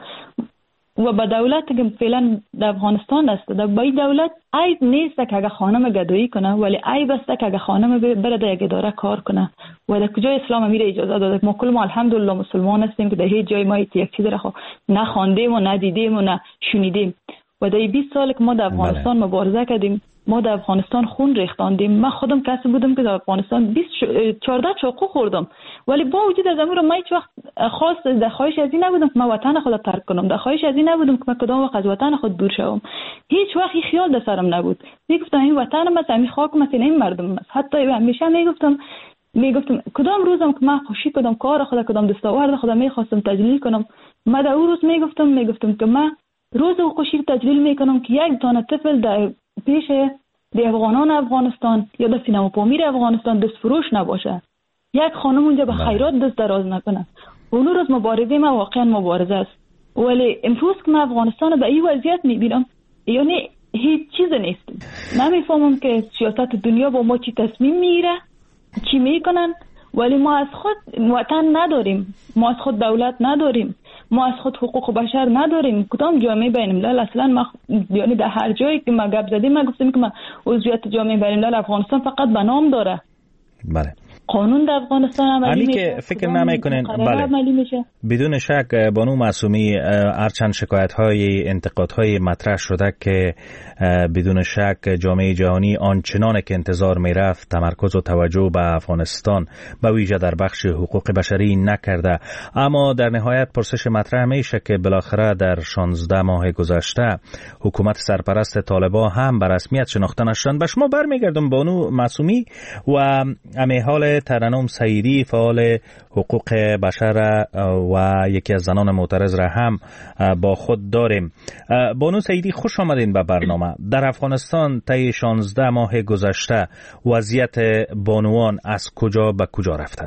و به دولت که فعلا در افغانستان است، در بای دولت عیب نیست که اگه خانم گدایی کنه، ولی عیب است که اگه خانم بره در یک اداره کار کنه. و در کجای اسلام امیر اجازه داده؟ ما کل ما الحمدلله مسلمان هستیم که در هیچ جای ما یک چیز را نه خواندیم و نه دیدیم و نه شنیدیم. و در بیست سال که ما در افغانستان مبارزه کردیم، ما در افغانستان خون ریختاندیم. من خودم کسی بودم که در افغانستان بیست چهارده چاقو خوردم، ولی با وجود از امور ما هیچ وقت خاص در خواهش از این نبودم که من وطن خود ترک کنم، در خواهش از این نبودم که من کدام وقت از وطن خود دور شوم. هیچ وقت این خیال در سرم نبود. میگفتم این وطن من، این خاک من، این مردم من. حتی همیشه میگفتم میگفتم کدام روزم که من خوشی کدام کار خود کدام دستاورد خود میخواستم تجلیل کنم، من در اون روز میگفتم میگفتم که من روز خوشی تجلیل میکنم که یک دانه طفل در پیش دی افغانان افغانستان یا در سینما پامیر افغانستان دست فروش نباشه، یک خانم اونجا به خیرات دست دراز نکنه. اون روز مبارزه ما واقعا مبارزه است. ولی امروز که من افغانستان به این وضعیت میبینم، یعنی هیچ چیز نیست. نمیفهمم که سیاست دنیا با ما چی تصمیم میگیره، چی میکنن، ولی ما از خود وطن نداریم، ما از خود دولت نداریم، ما از خود حقوق بشر نداریم. کدام جامعه بین الملل اصلا ما یعنی در هر جایی که ما گپ زدیم ما گفتیم که ما عضویت جامعه بین الملل افغانستان فقط به نام داره. بله. قانون در افغانستان عملی میشه که فکر نمیکنین. بله. بدون شک بانو معصومی، هرچند شکایت های انتقاد های مطرح شده که بدون شک جامعه جهانی آنچنان که انتظار میرفت تمرکز و توجه به افغانستان به ویژه در بخش حقوق بشری نکرده، اما در نهایت پرسش مطرح میشه که بالاخره در شانزده ماه گذشته حکومت سرپرست طالبان هم به رسمیت شناخته نشدند. به شما برمیگردم بانو معصومی و امی حال ترنم سعیدی، فعال حقوق بشر و یکی از زنان معترض را هم با خود داریم. بانو سعیدی، خوش آمدین به برنامه. در افغانستان طی شانزده ماه گذشته وضعیت بانوان از کجا به کجا رفته؟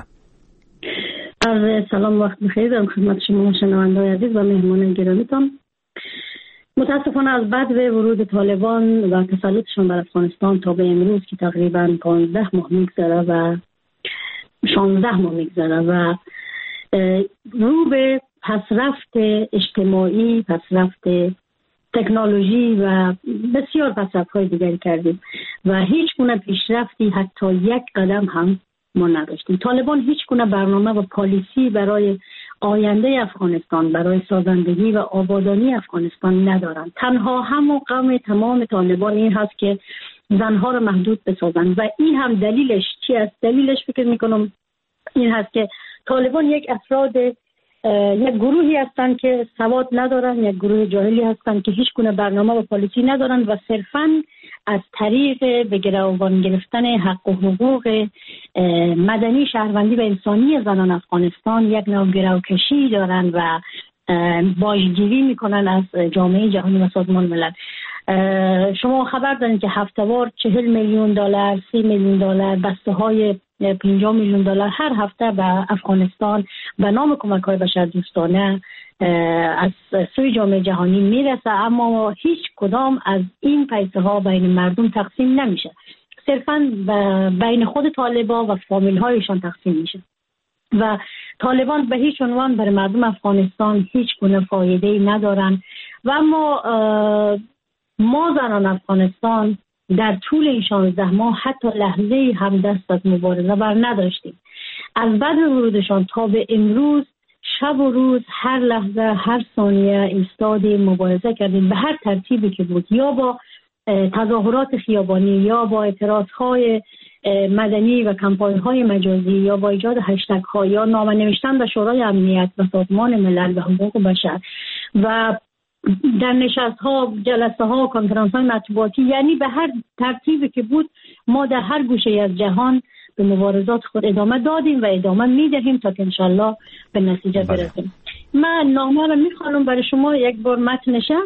عرض سلام، وقت بخیر دارم خدمت شما شنونده‌های عزیز و مهمانان گرامیتان. متاسفانه از بعد ورود طالبان و تسلطشان بر افغانستان تا به امروز که تقریبا پانزده ماه میگذره و شانزده ماه میگذره و رو به پسرفت اجتماعی، پسرفت تکنولوژی و بسیار پسرفت‌های دیگری کردیم و هیچ گونه پیشرفتی حتی یک قدم هم ما نداشتیم. طالبان هیچ گونه برنامه و پالیسی برای آینده افغانستان، برای سازندگی و آبادانی افغانستان ندارند. تنها هم و قوم تمام طالبان این هست که زنها را محدود بسازند و این هم دلیلش چی است؟ دلیلش فکر میکنم این هست که طالبان یک افراد یک گروهی هستند که سواد ندارن، یک گروه جاهلی هستند که هیچ گونه برنامه و پالیسی ندارن و صرفاً از طریق به گروگان گرفتن حق و حقوق مدنی، شهروندی و انسانی زنان افغانستان یک نوع گروکشی دارن و باجگیری میکنن از جامعه جهانی و سازمان ملل. شما خبر دارید که هفته‌وار چهل میلیون دلار، سی میلیون دلار، بسته های پنجاه میلیون دلار هر هفته به افغانستان به نام کمک‌های بشردوستانه از سوی جامعه جهانی میرسه، اما هیچ کدام از این پیسه ها بین مردم تقسیم نمیشه، صرفاً بین خود طالبان و فامیل هایشان تقسیم میشه و طالبان به هیچ عنوان برای مردم افغانستان هیچ گونه فایده ندارن. و اما ما زنان افغانستان در طول این شانزده ماه حتی لحظه هم دست از مبارزه بر نداشتیم. از بعد ورودشان تا به امروز شب و روز هر لحظه هر ثانیه ایستادیم، مبارزه کردیم به هر ترتیبی که بود، یا با تظاهرات خیابانی یا با اعتراضهای مدنی و کمپاین‌های مجازی یا با ایجاد هشتگ ها یا نامه نوشتن به شورای امنیت و سازمان ملل و حقوق بشر و در نشست ها، جلسه ها، کنفرانس های مطبوعاتی، یعنی به هر ترتیبی که بود ما در هر گوشه از جهان به مبارزات خود ادامه دادیم و ادامه میدهیم تا که انشالله به نتیجه برسیم. من نامه را میخوانم برای شما یک بار متنشم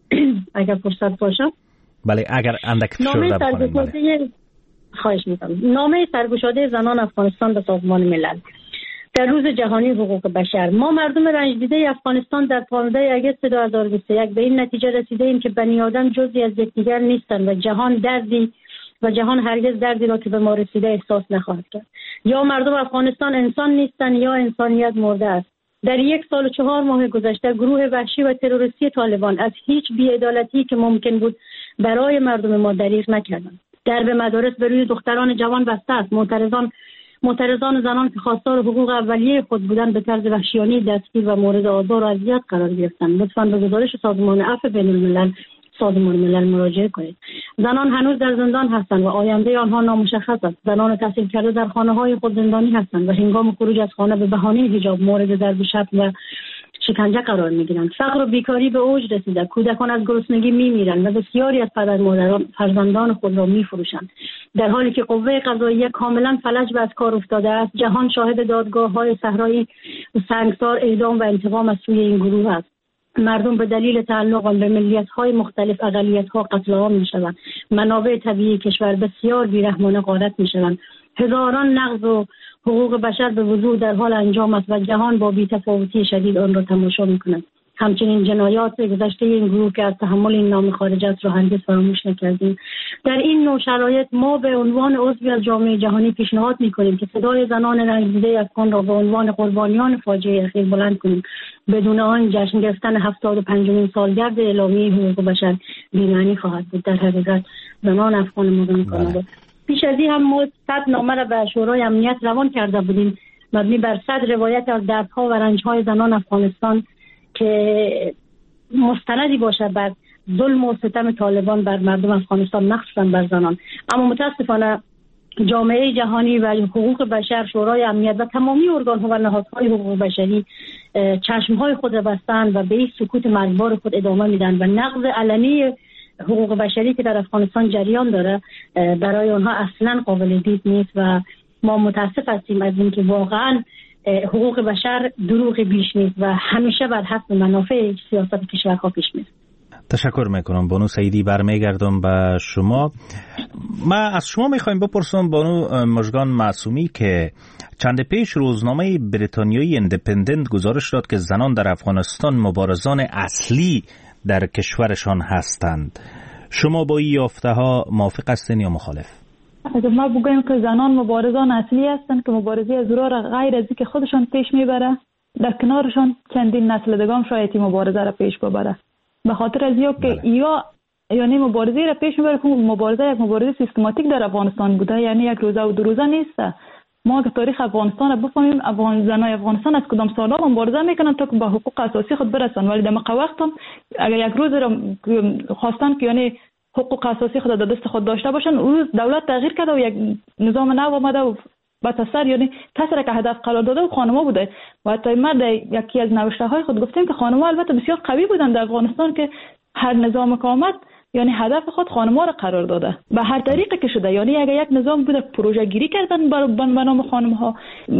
اگر فرصت باشه. بله اگر اندک نامه سرگشاده خواهش میکنم. نامه سرگشاده زنان افغانستان به سازمان ملل. در روز جهانی حقوق بشر، ما مردم رنج دیده افغانستان در پانزده آگوست دو هزار و بیست و یک به این نتیجه رسیده ایم که بنی آدم جزئی از یکدیگر نیستند و جهان دردی و جهان هرگز دردی را که به ما رسیده احساس نخواهد کرد. یا مردم افغانستان انسان نیستند یا انسانیت مرده است. در یک سال و چهار ماه گذشته گروه وحشی و تروریستی طالبان از هیچ بی‌عدالتی که ممکن بود برای مردم ما دریغ نکردند. درب مدارس به روی دختران جوان بسته است. معترضان معترضان زنان که خواستار حقوق اولیه خود بودند به طرز وحشیانه دستگیر و مورد آزار و اذیت قرار گرفتند. لطفاً به گزارش سازمان عفو بین الملل سازمان ملل مراجعه کنید. زنان هنوز در زندان هستند و آینده آنها نامشخص است. زنان تحصیل کرده در خانه‌های خود زندانی هستند و هنگام خروج از خانه به بهانه حجاب مورد ضرب شتم و شکنجه قرار می‌گیرند. فقر و بیکاری به اوج رسیده. کودکان از گرسنگی می‌میرند و بسیاری از پدر مادران فرزندان خود را می‌فروشند. در حالی که قوه قضاییه کاملا فلج و از کار افتاده است، جهان شاهد دادگاه‌های صحرایی سنگسار، اعدام و انتقام از سوی این گروه است. مردم به دلیل تعلق به ملیت‌های مختلف، اقلیت‌ها قتل عام می‌شوند. منابع طبیعی کشور بسیار بی‌رحمانه غارت می‌شوند. هزاران نقض و حقوق بشر به وضوح در حال انجام است و جهان با بی‌تفاوتی شدید آن را تماشا می‌کند. همچنین جنایات گذشته این گروه که از تحمل این نام خارج است را هرگز فراموش نکردیم. در این نوع شرایط ما به عنوان عضوی از جامعه جهانی پیشنهاد می‌کنیم که صدای زنان رنج‌دیده افغان را به عنوان قربانیان فاجعه اخیر بلند کنیم. بدون آن جشن گرفتن هفتاد و پنجمین سالگرد اعلامیه حقوق بشر بی‌معنی خواهد بود. در حقیقت زنان افغان مردم کانادا. پیش از این هم ما صد نامه را به شورای امنیت روان کرده بودیم مبنی بر صد روایت از دردها و رنج‌های زنان افغانستان که مستندی باشه بر ظلم و ستم طالبان بر مردم افغانستان، مخصوصا بر زنان. اما متاسفانه جامعه جهانی و حقوق بشر، شورای امنیت و تمامی ارگان‌ها و نهادهای حقوق بشری چشم‌های خود را بستند و به این سکوت مرگبار خود ادامه میدن و نقض علنی حقوق بشری که در افغانستان جریان داره برای آنها اصلا قابل دید نیست و ما متاسف هستیم از اینکه واقعا حقوق بشر دروغ بیش نیست و همیشه بر حسب منافع سیاست کشورها پیش میره. تشکر میکنم بانو سعیدی. برمیگردم به شما. ما از شما میخوایم بپرسم بانو مژگان معصومی که چند پیش روزنامه بریتانیایی اندیپندنت گزارش داد که زنان در افغانستان مبارزان اصلی در کشورشان هستند. شما با این یافته ها موافق هستین یا مخالف؟ اگر ما بگویم که زنان مبارزان اصلی هستند که مبارزه از را غیر از که خودشان پیش میبره، در کنارشان چندین نسل دیگه شاید مبارزه را پیش ببره. به خاطر از یا که یا یعنی مبارزه را پیش میبره که مبارزه یک مبارزه سیستماتیک در افغانستان بوده، یعنی یک روزه و دو روزه نیست. ما که تاریخ افغانستان را بفهمیم، افغان زنای افغانستان از کدام سالها مبارزه میکنن تا که به حقوق اساسی خود برسن، ولی در موقع وقت هم اگر یک روز را خواستن که یعنی حقوق اساسی خود در دست خود داشته باشن، روز دولت تغییر کرده و یک نظام نو آمده و با سر یعنی کسی را که هدف قرار داده و خانم‌ها بوده و حتی ما در یکی از نوشته‌های خود گفتیم که خانم‌ها البته بسیار قوی بودن در افغانستان که هر نظام که آمد یعنی هدف خود خانم‌ها را قرار داده به هر طریقی که شده. یعنی اگه یک نظام بوده پروژه گیری کردن به نام خانم‌ها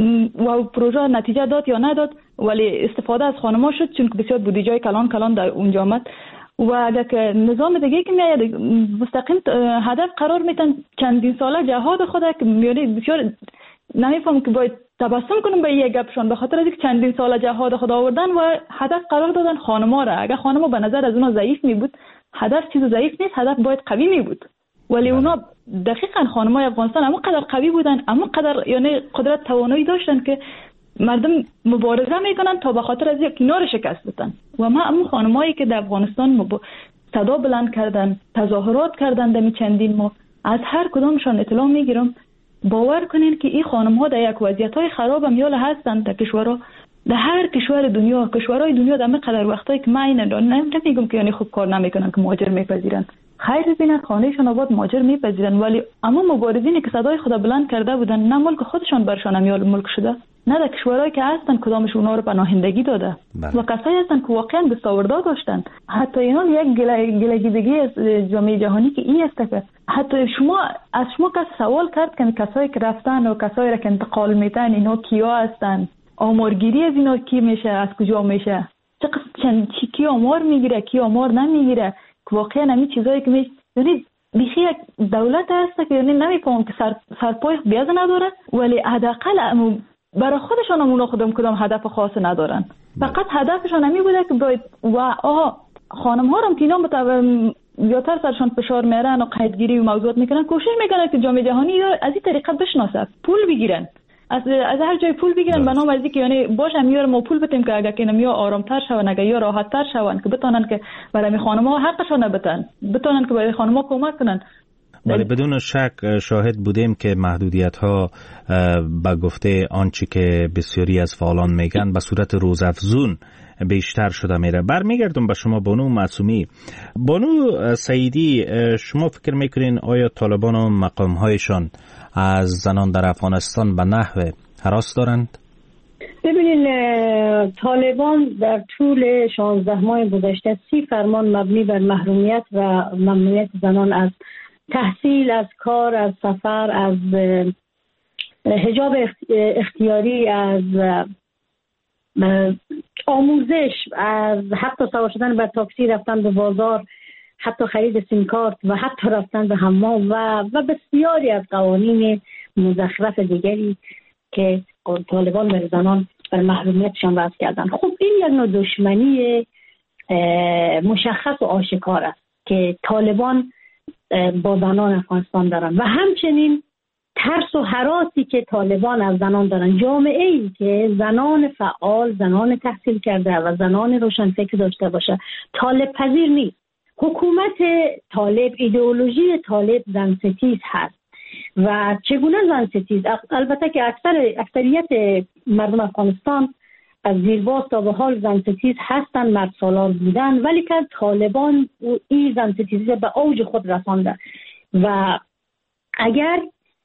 و پروژه نتیجه داد یا نداد ولی استفاده از خانم‌ها شد چون بسیار بودجه کلان کلان در اونجا آمد. و اگه که نظام دیگه که میاد مستقیم هدف قرار میتن چندین ساله جهاد خود که یعنی بسیار نمیفهم که باید تبسم کنم به یک گپشون به خاطر اینکه چندین ساله جهاد خود آوردن و هدف قرار دادن خانم‌ها را. اگه خانم‌ها به نظر از اونها ضعیف می بود هدف چیز ضعیف نیست، هدف باید قوی می بود. ولی اونا دقیقاً خانم‌های افغانستان اما قدر قوی بودن اما قدر یعنی قدرت توانایی داشتن که مردم مبارزه میکنن تا به خاطر از یک اینا رو شکست بدن. و ما اما خانمایی که در افغانستان مب... صدا بلند کردن، تظاهرات کردن در چندین ماه، از هر کدامشان اطلاع میگیرم. باور کنین که این خانم‌ها در یک وضعیت‌های خراب هم یال هستن در کشورها، در هر کشور دنیا، کشورهای دنیا در قدر وقتایی که من اینا نمیگم که یعنی خوب کار نمیکنن که مهاجر میپذیرن. خیر ببینن خانهشون آباد مهاجر میپذیرن ولی اما مبارزینی که صدای خود بلند کرده بودن نه ملک خودشان برشان امیال ملک شده نه در کشورهایی که هستن کدامش اونا رو پناهندگی داده بله. و کسایی هستن که واقعا دستاوردا داشتن. حتی اینا یک گلگیدگی از جامعه جهانی که این است که حتی شما از شما کس سوال کرد که کسایی که رفتن و کسایی را که انتقال میتن اینا کیا هستن، آمارگیری از اینا کی میشه، از کجا میشه، چه چند چی کی آمار میگیره کی آمار نمیگیره که واقعا همین چیزایی که می یعنی بیخی یک دولت هست که یعنی نمیفهم که سر سرپای بیاز نداره ولی حداقل برای خودشان هم اونا خودم کدام هدف خاص ندارن. فقط هدفشان همی بوده که باید و آها خانم ها هم که اینا متو زیادتر سرشان فشار میارن و قیدگیری و موضوعات میکنن کوشش میکنن که جامعه جهانی از این طریقه بشناسه، پول بگیرن از از هر جای پول بگیرن به نام از اینکه یعنی باشه میار ما پول بدیم که اگه که نمیا آرامتر شون اگه یا راحتتر شون که بتونن که برای خانم‌ها حقشون بدن بتونن که برای خانم‌ها کمک کنن. ولی بدون شک شاهد بودیم که محدودیت ها به گفته آنچه که بسیاری از فعالان میگن به صورت روزافزون بیشتر شده میره. برمیگردم به شما بانو معصومی. بانو سعیدی شما فکر میکنین آیا طالبان و مقام هایشان از زنان در افغانستان به نحو هراس دارند؟ ببینید طالبان در طول شانزده ماه گذشته سی فرمان مبنی بر محرومیت و ممنوعیت زنان از تحصیل، از کار، از سفر، از حجاب اختیاری، از آموزش، از حتی سوار شدن بر تاکسی، رفتن به بازار، حتی خرید سیم کارت و حتی رفتن به حمام و و بسیاری از قوانین مزخرف دیگری که طالبان بر زنان بر محرومیتشان وضع کردن. خب این یک نوع دشمنی مشخص و آشکار است که طالبان با زنان افغانستان دارن و همچنین ترس و هراسی که طالبان از زنان دارن. جامعه ای که زنان فعال، زنان تحصیل کرده و زنان روشنفکر داشته باشه طالب پذیر نیست. حکومت طالب، ایدئولوژی طالب زن ستیز هست و چگونه زن ستیز؟ البته که اکثر اکثریت مردم افغانستان از زیرباز تا به حال زن ستیز هستن، مرد سالار بودن، ولی که طالبان این زن ستیزی به اوج خود رسانده و اگر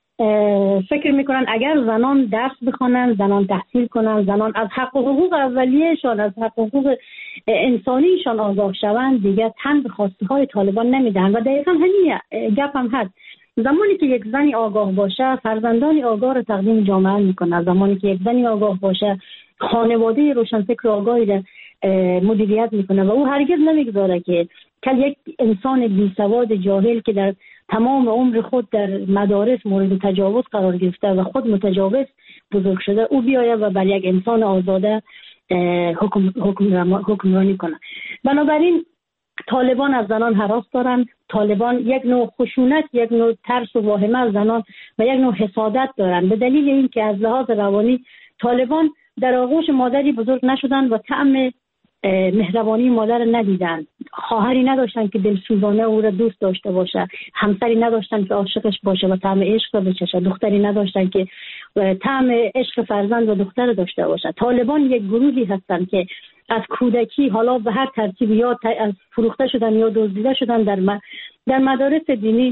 فکر میکنن اگر زنان درس بخونن، زنان تحصیل کنن، زنان از حق و حقوق اولیه‌شان، از حق و حقوق انسانیشان آگاه شوند، دیگه تن به خواسته های طالبان نمیدن و دقیقا همین گپ هم هست. زمانی که یک زنی آگاه باشه فرزندانی آگاه رو تقدیم جامعه میکنه، زمانی که یک زنی آگاه باشه خانواده روشنفکر آگاهی رو مدیریت میکنه و او هرگز نمیگذاره که کل یک انسان بی سواد جاهل که در تمام عمر خود در مدارس مورد تجاوز قرار گرفته و خود متجاوز بزرگ شده او بیایه و بر یک انسان آزاده حکم حکمرانی کنه. بنابراین طالبان از زنان هراس دارند. طالبان یک نوع خشونت، یک نوع ترس و واهمه از زنان و یک نوع حسادت دارند به دلیل اینکه از لحاظ روانی طالبان در آغوش مادری بزرگ نشدن و طعم مهربانی مادر ندیدن، خواهری نداشتن که دلسوزانه او را دوست داشته باشه، همسری نداشتن که عاشقش باشه و طعم عشق را بچشه، دختری نداشتن که طعم عشق فرزند و دختر داشته باشه. طالبان یک گروهی هستن که از کودکی حالا به هر ترتیب یا از فروخته شدن یا دزدیده شدن در در مدارس دینی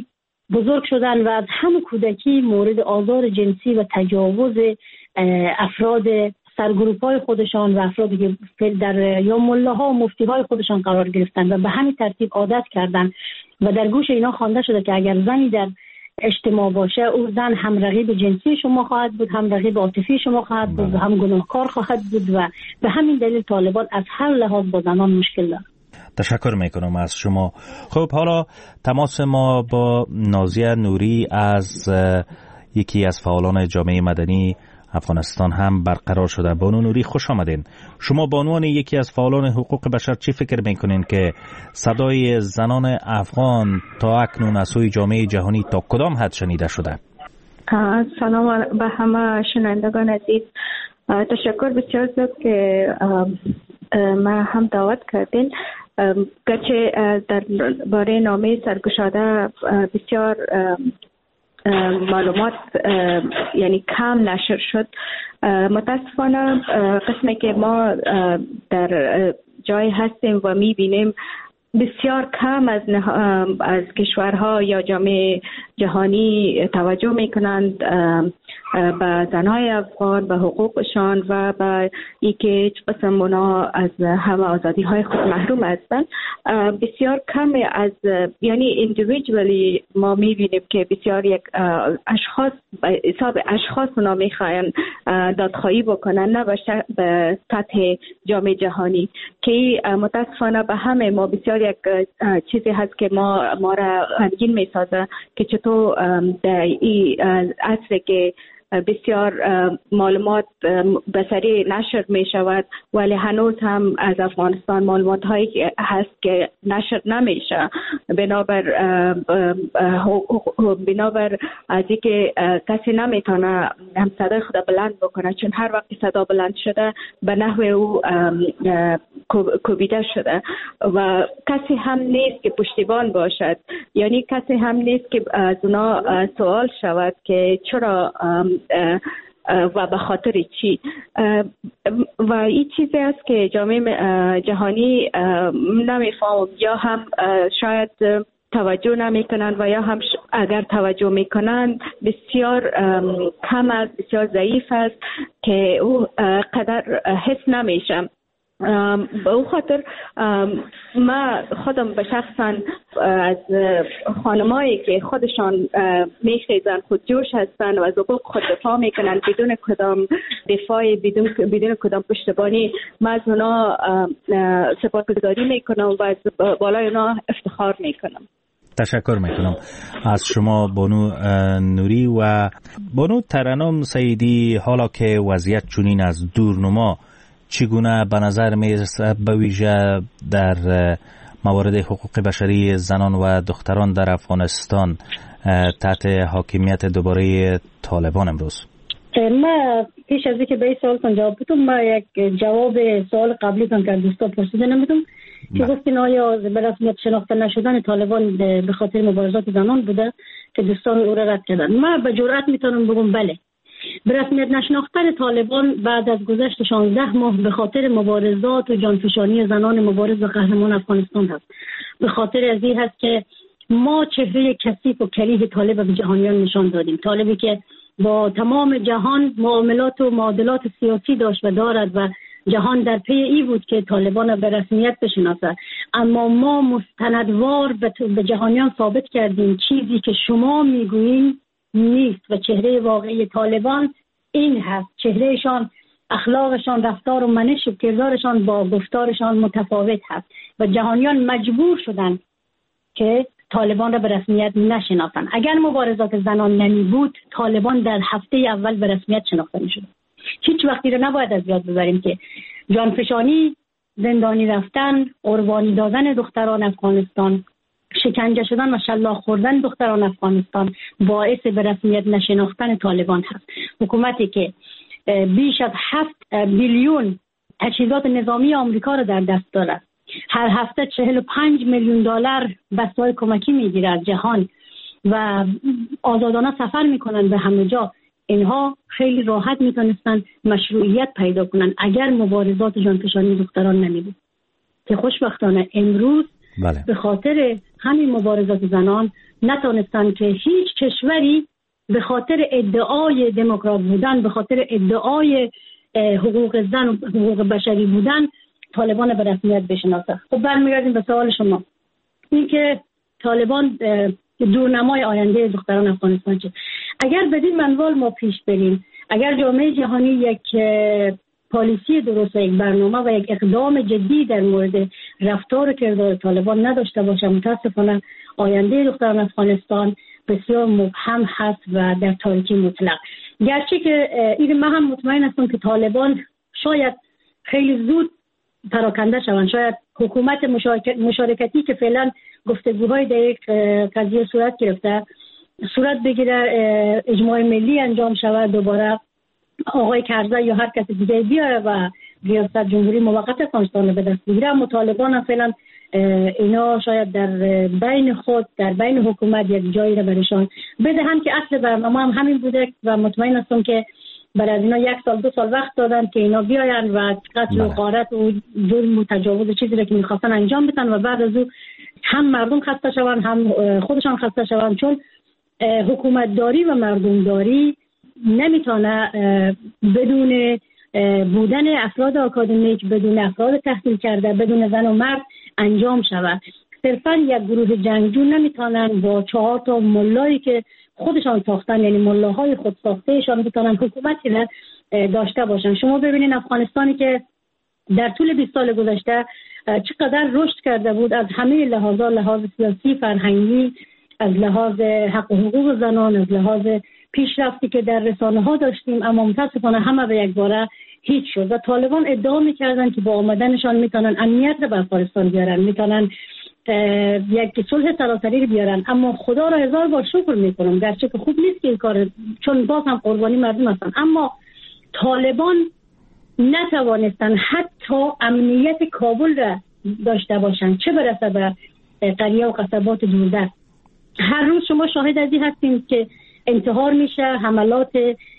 بزرگ شدن و از همون کودکی مورد آزار جنسی و تجاوز افراد سرگروپ‌های خودشان و افرادی که در یا ملاها و مفتی‌های خودشان قرار گرفتند و به همین ترتیب عادت کردند و در گوش اینا خوانده شده که اگر زنی در اجتماع باشه او زن هم رقیب جنسی شما خواهد بود، هم رقیب عاطفی شما خواهد بود و هم گناهکار خواهد بود و به همین دلیل طالبان از هر لحاظ با زنان مشکل دارند. تشکر میکنم از شما. خب حالا تماس ما با نازیه نوری از یکی از فعالان جامعه مدنی افغانستان هم برقرار شده. بانو نوری خوش آمدین. شما به عنوان یکی از فعالان حقوق بشر چی فکر میکنین که صدای زنان افغان تا اکنون از سوی جامعه جهانی تا کدام حد شنیده شده؟ سلام به همه شنوندگان عزیز. تشکر بسیار زیاد که ما هم دعوت کردین. گرچه در باره نامه سرگشاده بسیار معلومات یعنی کم نشر شد، متاسفانه قسمی که ما در جای هستیم و میبینیم بسیار کم از از کشورها یا جامعه جهانی توجه میکنند به زنهای افغان، به حقوقشان و به اینکه هیچ قسم اونا از همه آزادی های خود محروم هستند. بسیار کم از یعنی individually ما میبینیم که بسیار یک اشخاص به حساب اشخاص اونا میخواین دادخواهی بکنن، نه به سطح جامعه جهانی که متاسفانه به همه ما بسیار یک چیزی هست که ما ما را غمگین میسازه که چطور در این عصر که بسیار معلومات بصری نشر می شود ولی هنوز هم از افغانستان معلومات هایی هست که نشر نمیشه بنابر بنابر از اینکه کسی نمیتونه هم صدای خود بلند بکنه، چون هر وقت صدا بلند شده به نحو او کوبیده شده و کسی هم نیست که پشتیبان باشد، یعنی کسی هم نیست که از اونا سوال شود که چرا و به خاطر چی. و این چیزی است که جامعه جهانی نمیفهم یا هم شاید توجه نمیکنند و یا هم اگر توجه میکنند بسیار کم است، بسیار ضعیف است که او قدر حس نمیشه. به او خاطر ما خودم به شخصا از خانمایی که خودشان میخیزن خودجوش هستن و از حقوق خود دفاع میکنن بدون کدام دفاعی، بدون بدون کدام پشتیبانی، ما از اونا سپاسگزاری میکنم و از بالای اونا افتخار میکنم. تشکر میکنم از شما بانو نوری. و بانو ترنم سیدی، حالا که وضعیت چنین از دورنما چگونه به نظر میرسه به ویژه در موارد حقوق بشری زنان و دختران در افغانستان تحت حاکمیت دوباره طالبان امروز؟ ما پیش از اینکه به این سوالتون جواب بدم، ما یک جواب سوال قبلیتون که دوستا پرسیده نمیدم که گفتین آیا به رسمیت شناخته نشدن طالبان به خاطر مبارزات زنان بوده که دوستان او را رد کردن. ما به جرئت میتونم بگم بله، به رسمیت نشناختن طالبان بعد از گذشت شانزده ماه به خاطر مبارزات و جانفشانی زنان مبارز و قهرمان افغانستان هست. به خاطر از این هست که ما چهره کثیف و کریه طالب به جهانیان نشان دادیم، طالبی که با تمام جهان معاملات و معادلات سیاسی داشت و دارد و جهان در پی ای بود که طالبان به رسمیت بشناسه، اما ما مستندوار به جهانیان ثابت کردیم چیزی که شما میگویین نیست و چهره واقعی طالبان این هست. چهرهشان، اخلاقشان، رفتار و منش و کردارشان با گفتارشان متفاوت هست و جهانیان مجبور شدن که طالبان را به رسمیت نشناسن. اگر مبارزات زنان نمی بود طالبان در هفته اول به رسمیت شناخته می شد. هیچ وقتی رو نباید از یاد ببریم که جانفشانی، زندانی رفتن، قربانی دادن دختران افغانستان، شکنجه شدن و شلاق خوردن دختران افغانستان باعث به رسمیت نشناختن طالبان هست. حکومتی که بیش از هفت بیلیون تجهیزات نظامی آمریکا را در دست دارد، هر هفته چهل و پنج میلیون دلار بسته‌های کمکی میگیره از جهان و آزادانه سفر میکنن به همه جا، اینها خیلی راحت میتونستن مشروعیت پیدا کنن اگر مبارزات جانفشانی دختران نمیبود که خوشبختانه امروز بله. به خاطر همین مبارزات زنان نتونستن که هیچ کشوری به خاطر ادعای دموکرات بودن، به خاطر ادعای حقوق زن و حقوق بشری بودن طالبان به رسمیت بشناسه. خب برمیگردیم به سوال شما، این که طالبان دورنمای آینده دختران افغانستان چه؟ اگر بدین منوال ما پیش بریم، اگر جامعه جهانی یک پالیسی درست و یک برنامه و یک اقدام جدی در مورد رفتار و کردار طالبان نداشته باشه، متاسفانه آینده دختران افغانستان بسیار مبهم هست و در تاریکی مطلق. گرچه که این من هم مطمئن هستم که طالبان شاید خیلی زود پراکنده شوند، شاید حکومت مشارکتی که فعلا گفتگوهای در یک قضیه صورت گرفته صورت بگیره، اجماع ملی انجام شود، دوباره آقای کرزی یا هر کس دیگه بیاره و ریاست جمهوری موقت افغانستان رو به دست بگیره. اما طالبان هم فعلا اینا شاید در بین خود در بین حکومت یک جایی رو برشان بده، هم که اصل برنامه هم همین بوده و مطمئن هستم که برای از اینا یک سال دو سال وقت دادن که اینا بیاین و قتل و غارت و ظلم و تجاوز چیزی رو که میخواستن انجام بدن و بعد از او هم مردم خسته شوند هم خودشان خسته شوند، چون حکومت داری و مردم داری نمیتونه بدون بودن افراد آکادمیک، بدون افراد تحصیل کرده، بدون زن و مرد انجام شود. صرفا یک گروه جنگجو نمیتونن با چهار تا ملایی که خودشان ساختن، یعنی ملاهای خود ساختهشان بتونن حکومتی را داشته باشن. شما ببینید افغانستانی که در طول بیست سال گذشته چقدر رشد کرده بود از همه لحاظا، لحاظ سیاسی، فرهنگی، از لحاظ حق و حقوق زنان، از لحاظ پیشرفتی که در رسانه ها داشتیم، اما متاسفانه همه به یک باره هیچ شد و طالبان ادعا میکردن که با آمدنشان میتونن امنیت رو به افغانستان بیارن، میتونن یک صلح سراسری رو بیارن. اما خدا را هزار بار شکر میکنم، گرچه که خوب نیست که این کار، چون باز هم قربانی مردم هستن، اما طالبان نتوانستن حتی امنیت کابل را داشته باشن، چه برسه به قریه و قصبات دوردست. هر روز شما شاهد از این هستیم که انتحار میشه، حملات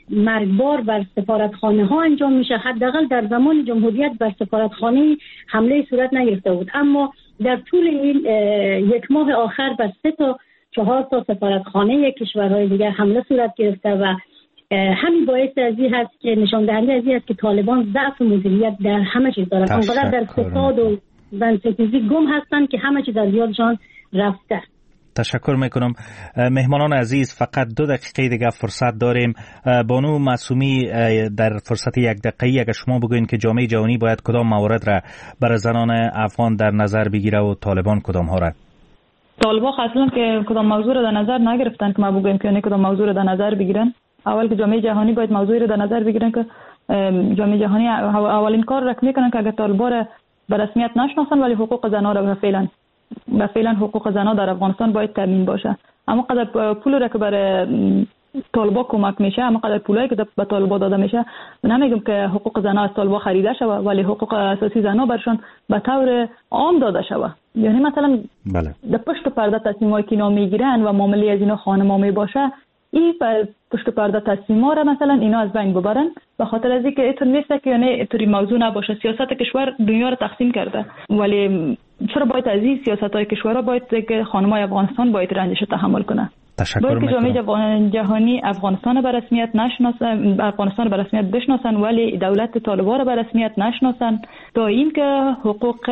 مرگبار بر سفارتخانه ها انجام میشه. حداقل در زمان جمهوریت بر سفارتخانه حمله صورت نگرفته بود، اما در طول این یک ماه آخر بر سه تا چهار تا سفارتخانه کشورهای دیگر حمله صورت گرفته و همین باعث از این هست که نشان دهنده از این هست که طالبان ضعف مدیریت در همه چیز دارن، اونقدر در فساد و زنستیزی گم هستن که همه چیز از یادشان رفته. تشکر میکنم. مهمانان عزیز، فقط دو دقیقه دیگه فرصت داریم. بانو معصومی، در فرصت یک دقیقه اگر شما بگوین که جامعه جهانی باید کدام موارد را برای زنان افغان در نظر بگیره و طالبان کدام ها را؟ طالبان اصلا که کدام موضوع را در نظر نگرفتن که ما بگویم که کدام موضوع را در نظر بگیرن. اول که جامعه جهانی باید موضوعی را در نظر بگیرن که جامعه جهانی اولین کار را میکنن که اگر طالبان را به رسمیت نشناسن ولی حقوق زنان را فعلا و فعلا حقوق زنان در افغانستان باید تامین باشه. اما قدر پول را که برای طالبان کمک میشه، اما قدر پولایی که به طالبان داده میشه، نمیگم که حقوق زنان از طالبان خریده شوه، ولی حقوق اساسی زنان برشون به طور عام داده شوه. یعنی مثلا بله. در پشت پرده تصمیمایی که اینا میگیرن و معامله از اینا خانم‌ها میباشه، این پشت پرده تصمیم‌ها را مثلا اینا از بین ببرن، به خاطر از اینکه اینطور نیست که یعنی اینطوری موضوع نباشه. سیاست کشور دنیا رو تقسیم کرده، ولی چرا باید از این سیاست‌های کشورها باید که خانم‌های افغانستان باید رنجش تحمل کنه؟ تشکر میکنم. باید که جامعه جهانی افغانستان به رسمیت نشناسن، افغانستان به رسمیت بشناسن ولی دولت طالبان به رسمیت نشناسن تا اینکه حقوق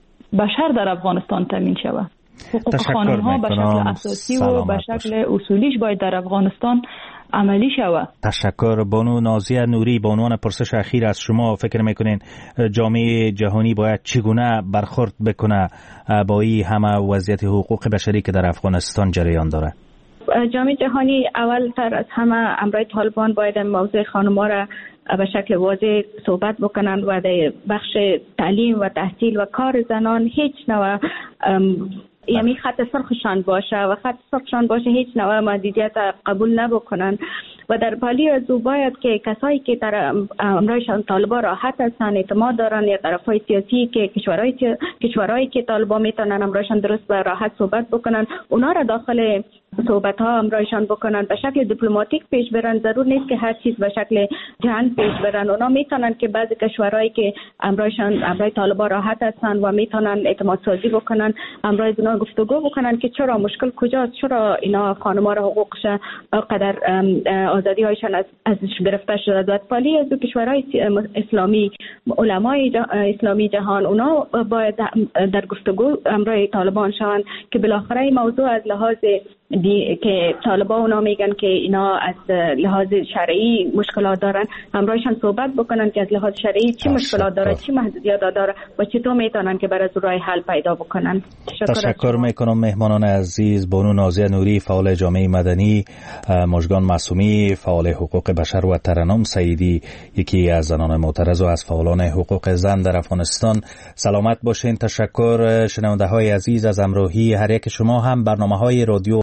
بشر در افغانستان تامین شود. حقوق خانم‌ها به شکل اساسی و به شکل اصولیش باید در افغانستان عملی شود. تشکر. بانو نازیه نوری، به عنوان پرسش اخیر از شما، فکر میکنین جامعه جهانی باید چگونه برخورد بکنه با این همه وضعیت حقوق بشری که در افغانستان جریان داره؟ جامعه جهانی اول تر از همه امرای طالبان باید موضوع خانم‌ها را به شکل واضح صحبت بکنند و در بخش تعلیم و تحصیل و کار زنان هیچ نوع یعنی خط سرخشان باشه و خط سرخشان باشه هیچ نوع محدودیت قبول نبکنن و در پالی از او باید که کسایی که در امرایشان طالبان راحت هستن، اعتماد دارن، یا طرفای سیاسی که کشورهای کشورهایی که طالبان میتونن امرایشان درست و راحت صحبت بکنن، اونا را داخل صحبت ها همراهشان بکنن، به شکل دیپلماتیک پیش برن. ضرور نیست که هر چیز به شکل جنگ پیش برن. اونا میتونن که بعضی کشورهایی که همراهشان همراه طالبان راحت هستن و میتونن اعتماد سازی بکنن، همراه اونا گفتگو بکنن که چرا مشکل کجاست، چرا اینا خانم‌ها را حقوقش قدر آزادی هایشان از ازش گرفته شده. ولی از کشورهای اسلامی، علمای اسلامی جهان، اونا باید در گفتگو همراه طالبان شوند که بالاخره این موضوع از لحاظ دی که طالبان اونا میگن که اینا از لحاظ شرعی مشکلات دارن، همراهشان صحبت بکنن که از لحاظ شرعی چی مشکلات داره، چی محدودیت داره و چطور میتونن که برای راه حل پیدا بکنن. تشکر, تشکر میکنم مهمانان عزیز. بانو نازیه نوری فعال جامعه مدنی، مژگان معصومی فعال حقوق بشر و ترنم سعیدی یکی از زنان معترض و از فعالان حقوق زن در افغانستان، سلامت باشین. تشکر شنونده های عزیز از همراهی هر یک شما. هم برنامه های رادیو